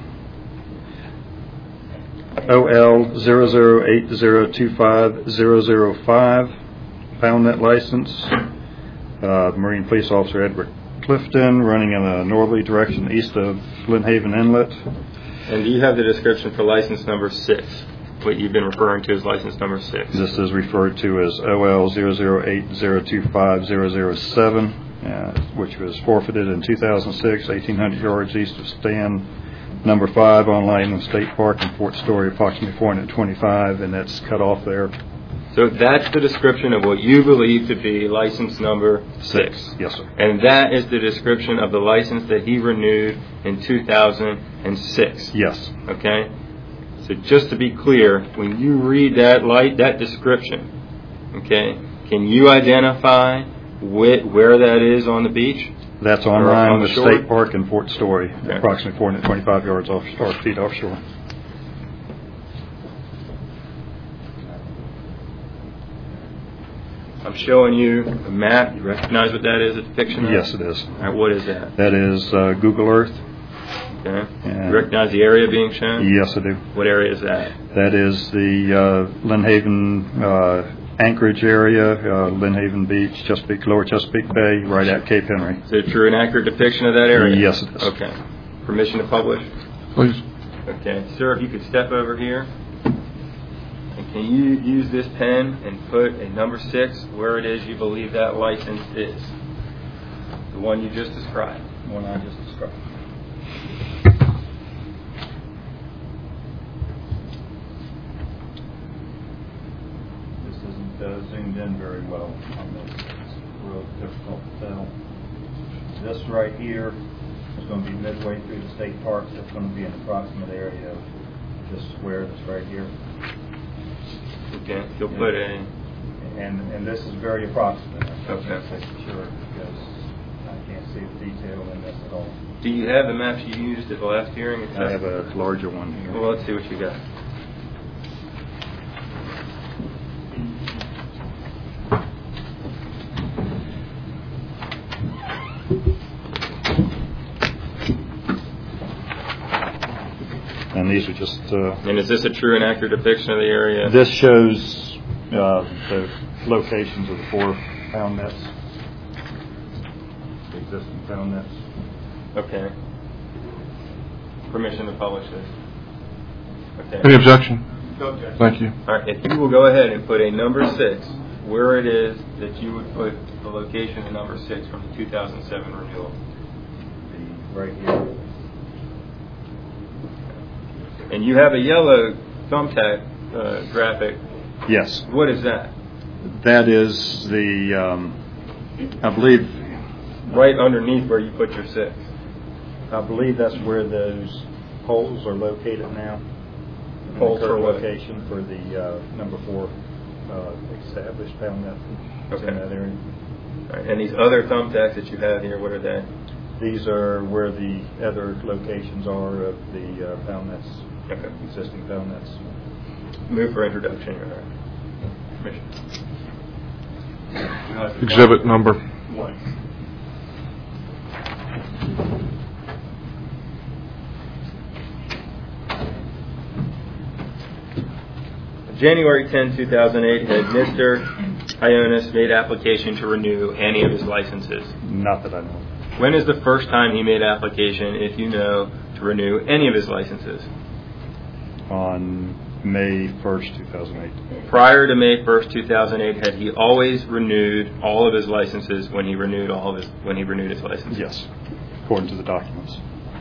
O L zero zero eight zero two five zero zero five, pound net license. Uh, Marine Police Officer Edward Clifton, running in a northerly direction east of Lynnhaven Inlet. And do you have the description for license number six? What you've been referring to as license number six. This is referred to as O L zero zero eight zero two five zero zero seven, uh, which was forfeited in two thousand six, eighteen hundred yards east of stand number five on Lyman State Park in Fort Story, approximately four hundred twenty-five, and that's cut off there. So that's the description of what you believe to be license number six. Yes, sir. And that is the description of the license that he renewed in two thousand six. Yes. Okay? So just to be clear, when you read that light, that description, okay, can you identify wh- where that is on the beach? That's on Or line on the with shore? State Park in Fort Story, Okay. approximately four hundred twenty-five yards off, or feet offshore. I'm showing you a map. You recognize what that is, a depiction of? Yes, it is. All right, what is that? That is uh, Google Earth. Okay. Yeah. You recognize the area being shown? Yes, I do. What area is that? That is the uh, Lynnhaven uh, Anchorage area, uh, Lynnhaven Beach, Chesapeake, Lower Chesapeake Bay, right at Cape Henry. Is it a true and accurate depiction of that area? Yes, it is. Okay. Permission to publish? Please. Okay. Sir, if you could step over here. Thank can you use this pen and put a number six where it is you believe that license is? The one you just described. The one I just described. This isn't uh, zoomed in very well on this. It's real difficult to tell. This right here is going to be midway through the state park. That's going to be an approximate area of this square that's right here. Okay, you'll put a... And and this is very approximate. I Okay. can't say for sure because I can't see the detail in this at all. Do you have the maps you used at the last hearing? I have a larger one here. Well, let's see what you got. And these are just... Uh, And is this a true and accurate depiction of the area? this shows uh, the locations of the four pound nets, the existing pound nets. Okay. Permission to publish this. Okay. Any objection? No objection. Thank you. All right, if you will go ahead and put a number six where it is that you would put the location of number six from the two thousand seven renewal. The right here. And you have a yellow thumbtack uh, graphic. Yes, What is that? that is the, um, I believe, Right underneath where you put your six. I believe that's where those poles are located now. The Poles for current what? location for the uh, number four uh, established pound net is Okay. in that area. All right, and these other thumbtacks that you have here, what are they? These are where the other locations are of the uh, pound nets, Okay. existing pound nets. Move for introduction, Your Honor. Commissioner. Exhibit number. One. January tenth, two thousand eight, had Mister Ionis made application to renew any of his licenses? Not that I know of. When is the first time he made application, if you know, to renew any of his licenses? On May first, two thousand eight. Prior to May first, two thousand eight, had he always renewed all of his licenses when he renewed all of his when he renewed his licenses? Yes, according to the documents.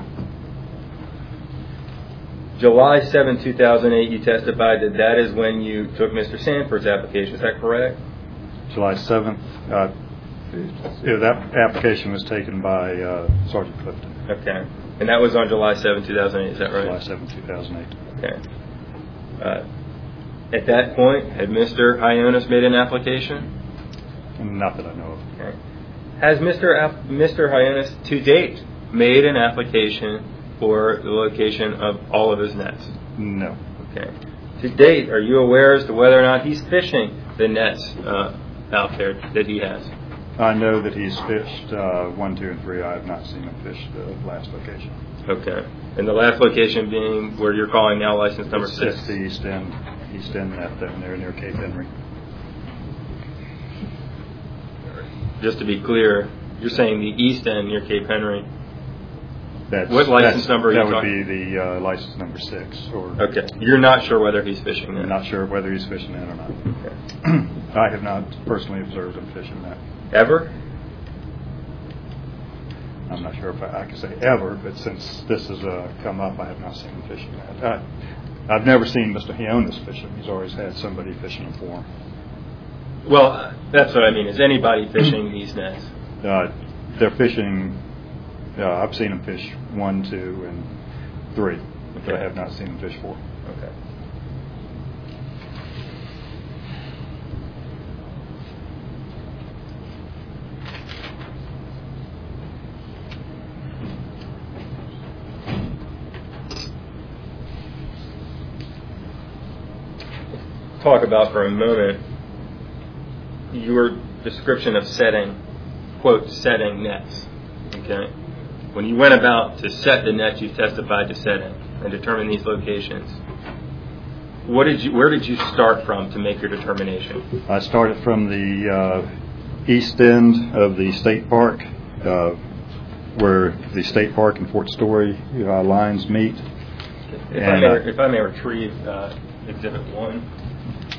July seventh, two thousand eight, you testified that that is when you took Mister Sanford's application. Is that correct? July seventh, uh, yeah, that application was taken by uh, Sergeant Clifton. Okay. And that was on July seventh, two thousand eight. Is that right? July seventh, two thousand eight. Okay. Uh, at that point, had Mister Ionis made an application? Not that I know of. Okay. Has Mister App- Mister Ionis to date made an application for the location of all of his nets? No. Okay. To date, are you aware as to whether or not he's fishing the nets uh, out there that he has? I know that he's fished uh, one, two, and three. I have not seen him fish the last location. Okay. And the last location being where you're calling now license number It's six? It's the east end, east end net down there near Cape Henry. Just to be clear, you're saying the east end near Cape Henry. That's, What license that's, number are you That would talking- be the uh, license number six. Or Okay. You're not sure whether he's fishing I'm that? not sure whether he's fishing that or not. Okay. I have not personally observed him fishing that. Ever? I'm not sure if I, I can say ever, but since this has uh, come up, I have not seen him fishing that. Uh, I've never seen Mister Hionis fishing. He's always had somebody fishing him for him. Well, uh, that's what I mean. Is anybody fishing these nets? Uh, they're fishing. Uh, I've seen them fish one, two, and three, but I have not seen them fish four. Okay. Talk about for a moment your description of setting, quote, setting nets. Okay? When you went about to set the nets you testified to setting and determine these locations, what did you, where did you start from to make your determination? I started from the uh, east end of the state park, uh, where the state park and Fort Story uh, lines meet. If, I And, may, uh, if I may retrieve uh, Exhibit one.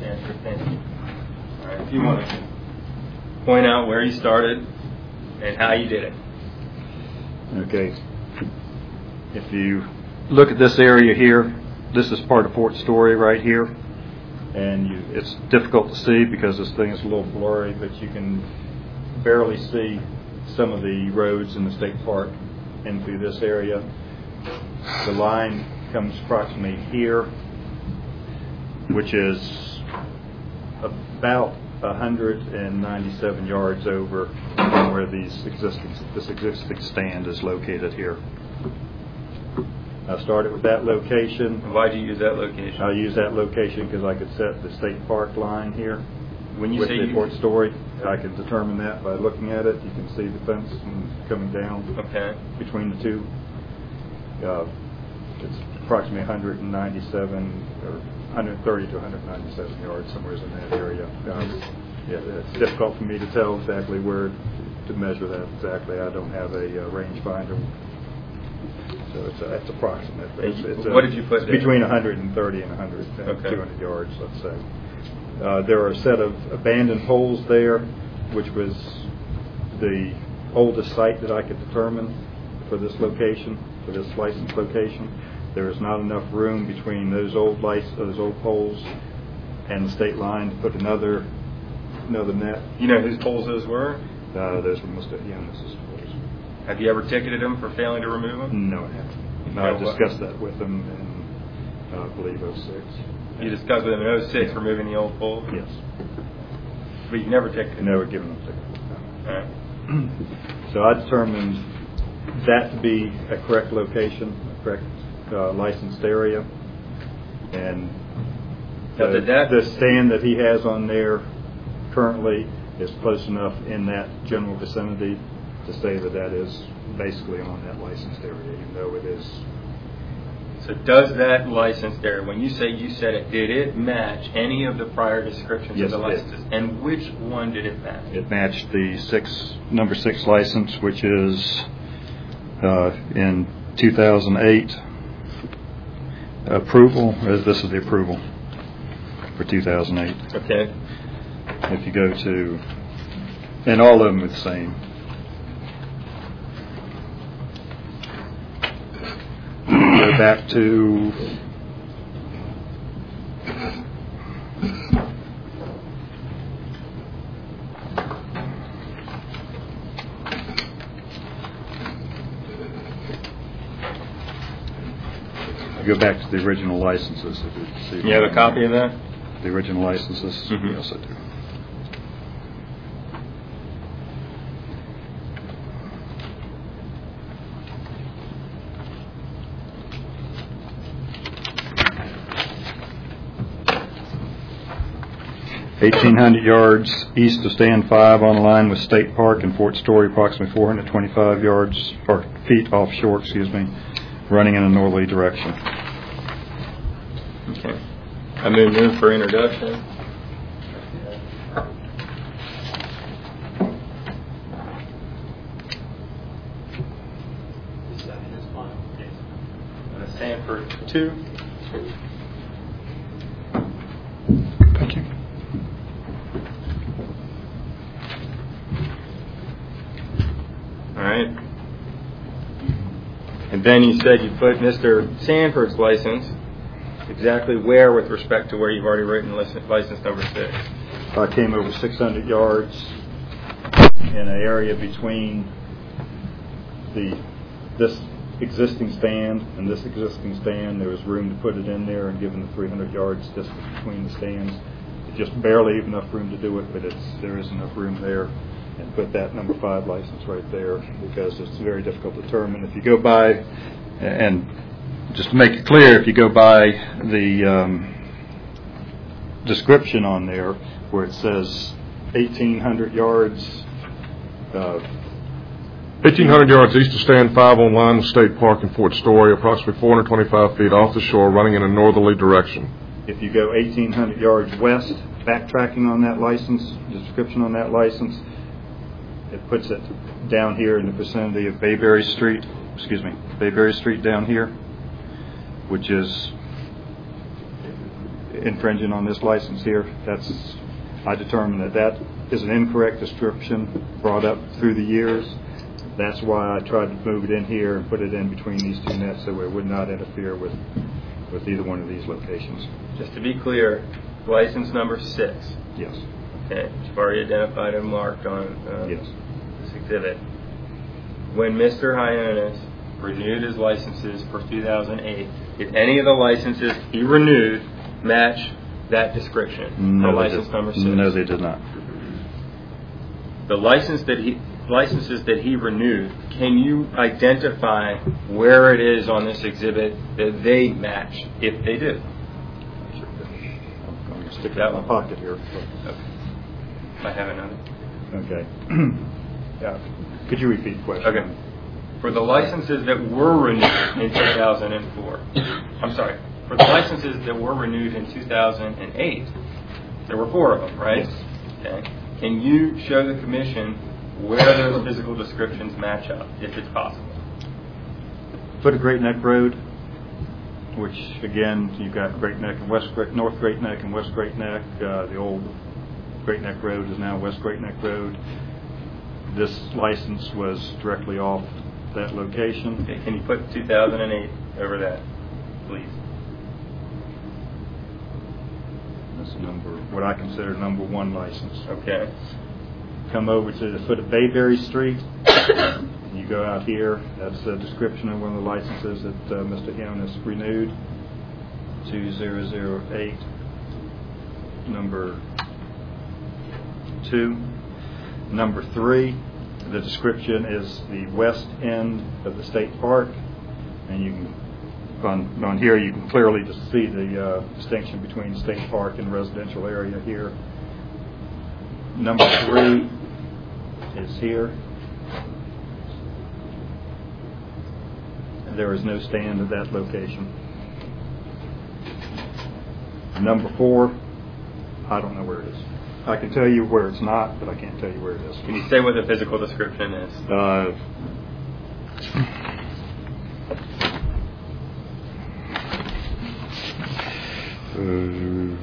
Sanford, thank you. All right, if you want to point out where you started and how you did it. Okay. If you look at this area here, this is part of Fort Story right here. And you, it's difficult to see because this thing is a little blurry, but you can barely see some of the roads in the state park in through this area. The line comes approximately here, which is about one hundred ninety-seven yards over from where these existing, this existing stand is located here. I started with that location. Why did you use that location? I used that location because I could set the state park line here. When you with say the you- Fort Story, I can determine that by looking at it. You can see the fence and coming down Okay. between the two. Uh, it's approximately one hundred ninety-seven or one hundred thirty to one hundred ninety-seven yards, somewhere in that area. Um, yeah, it's difficult for me to tell exactly where to measure that exactly. I don't have a uh, range finder. So it's, a, it's approximate. But it's, it's What a, did you put it's there? between one hundred thirty and one hundred, Okay. two hundred yards, let's say. Uh, there are a set of abandoned poles there, which was the oldest site that I could determine for this location, for this licensed location. There is not enough room between those old lights, those old poles, and the state line to put another another net. You know whose poles those were? Uh, those were Mister Young's poles. Have you ever ticketed them for failing to remove them? No, I haven't. No, I what? discussed that with them in, uh, I believe, oh six. You discussed with them in oh six removing the old poles? Yes. But you've never ticketed them? Never given them tickets. All right. So I determined that to be a correct location, a correct uh, licensed area, and Now, the, did that- the stand that he has on there currently is close enough in that general vicinity to say that that is basically on that licensed area, even though it is. So does that licensed area, when you say you said it, did it match any of the prior descriptions Yes, of the it did. licenses? And which one did it match? It matched the six number six license, which is uh, in two thousand eight approval. uh, This is the approval for two thousand eight. Okay. If you go to, and all of them are the same. Go back to go back to the original licenses. If you see You have a copy of that? the original licenses? Mhm. Yes, I do. eighteen hundred yards east of Stand five on the line with State Park and Fort Story, approximately four hundred twenty-five yards, or feet offshore, excuse me, running in a northerly direction. Okay. I move move for introduction. Uh, Sanford two. Thank you. All right. And then you said you put Mister Sanford's license exactly where with respect to where you've already written license, license number six. I came over six hundred yards in an area between the this existing stand and this existing stand. There was room to put it in there, and given the three hundred yards distance between the stands, it's just barely enough room to do it, but it's there is enough room there. And put that number five license right there because it's very difficult to determine. If you go by, and just to make it clear, if you go by the um, description on there where it says eighteen hundred yards, uh, eighteen hundred yards east of Stand five on line with State Park and Fort Story, approximately four hundred twenty-five feet off the shore, running in a northerly direction. if you go eighteen hundred yards west, backtracking on that license, description on that license, it puts it down here in the vicinity of Bayberry Street, excuse me, Bayberry Street down here, which is infringing on this license here. That's, I determined that that is an incorrect description brought up through the years. That's why I tried to move it in here and put it in between these two nets so it would not interfere with, with either one of these locations. Just to be clear, license number six. Yes. Okay, you've already identified and marked on uh, Yes. this exhibit. When Mister Hyonis renewed his licenses for two thousand eight, did any of the licenses he renewed match that description No, for they license did- number six? No, they did not. The license that he licenses that he renewed, can you identify where it is on this exhibit that they match, if they do? I'm going to stick it out in my pocket here. Okay. I have another. Okay. Yeah. Could you repeat the question? Okay. For the licenses that were renewed in two thousand four, I'm sorry, for the licenses that were renewed in two thousand eight, there were four of them, right? Yes. Okay. Can you show the commission where those physical descriptions match up, if it's possible? Foot of Great Neck Road, which again, you've got Great Neck and West Great, North Great Neck and West Great Neck. Uh, the old Great Neck Road is now West Great Neck Road. This license was directly off that location. Okay. Can you put two thousand eight over that, please? That's number, what I consider number one license. Okay. Come over to the foot of Bayberry Street. You go out here. That's a description of one of the licenses that uh, Mister Hyonis renewed. two thousand eight, number two. Number three, the description is the west end of the state park, and you can on, on here you can clearly just see the uh, distinction between state park and residential area here. Number three is here. And there is no stand at that location. Number four, I don't know where it is. I can tell you where it's not, but I can't tell you where it is. Can you say what the physical description is? Uh, uh,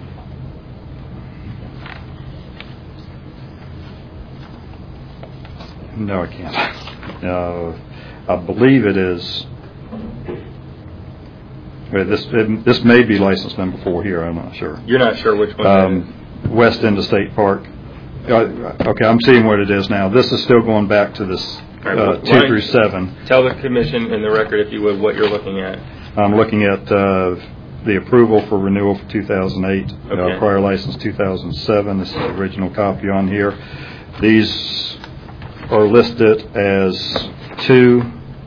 no, I can't. Uh, I believe it is. Well, this it, this may be license number four here. I'm not sure. You're not sure which one Um, that is? West End of State Park. Uh, okay, I'm seeing what it is now. This is still going back to this All right, uh, well, two why- through seven. Tell the commission and the record, if you would, what you're looking at. I'm looking at uh, the approval for renewal for two thousand eight, Okay. uh, prior license two thousand seven. This is the original copy on here. These are listed as two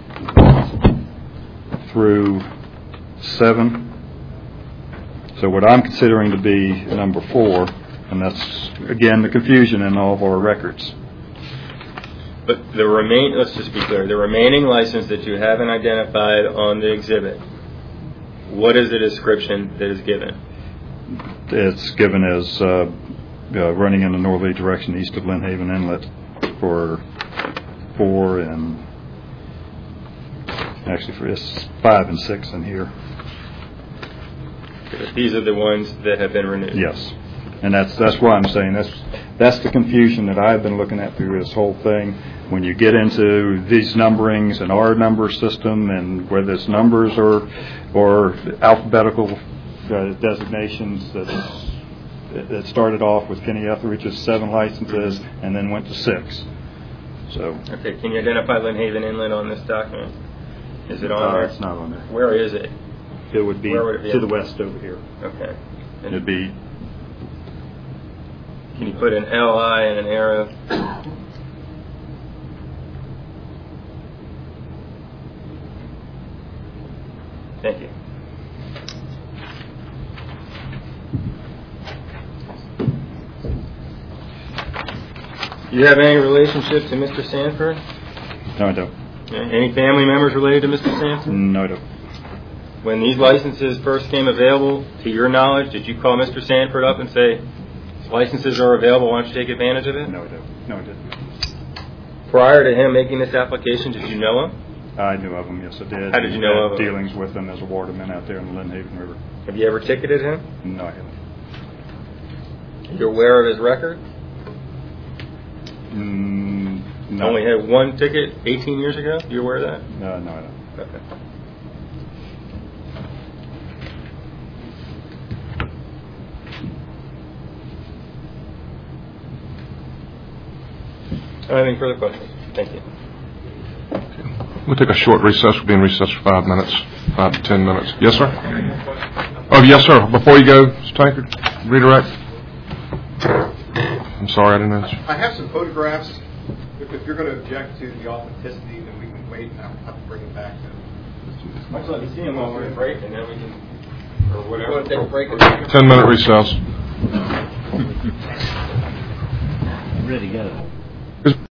through seven. So what I'm considering to be number four, and that's, again, the confusion in all of our records. But the remain, let's just be clear, the remaining license that you haven't identified on the exhibit, what is the description that is given? It's given as uh, uh, running in a northerly direction east of Lynn Haven Inlet for four and actually for it's five and six in here. These are the ones that have been renewed. Yes, and that's that's why I'm saying that's that's the confusion that I've been looking at through this whole thing. When you get into these numberings and our number system, and whether it's numbers or or alphabetical uh, designations, that that started off with Kenny Etheridge's seven licenses and then went to six. So Okay, can you identify Lynn Haven Inlet on this document? Is it on uh, there? it's not on there. Where is it? It would be, Where would it be? to the west over here. Okay. And It'd be can you put an L I and an arrow? Thank you. Do you have any relationship to Mister Sanford? no, I don't. Any family members related to Mister Sanford? No, I don't. When these licenses first came available, to your knowledge, did you call Mister Sanford up and say, licenses are available, why don't you take advantage of it? No, I don't. No, I didn't. Prior to him making this application, did you know him? I knew of him, yes, I did. How did you know Had of him? Dealings with him as a waterman out there in the Lynn Haven River. Have you ever ticketed him? No, I haven't. You're aware of his record? Mm, no. Only had one ticket eighteen years ago? You aware of that? No, no, no. Okay. Anything further questions? Thank you. We'll take a short recess. We'll be in recess for five minutes, five to ten minutes. Yes, sir? Oh, yes, sir. Before you go, Mister Tankard, redirect. I'm sorry, I didn't answer. I have some photographs. If, if you're going to object to the authenticity, then we can wait and I'll have to bring them back. Much like you see him while we're in break, and then we can, or whatever. Want to take a break? Ten minute recess. Ready to go.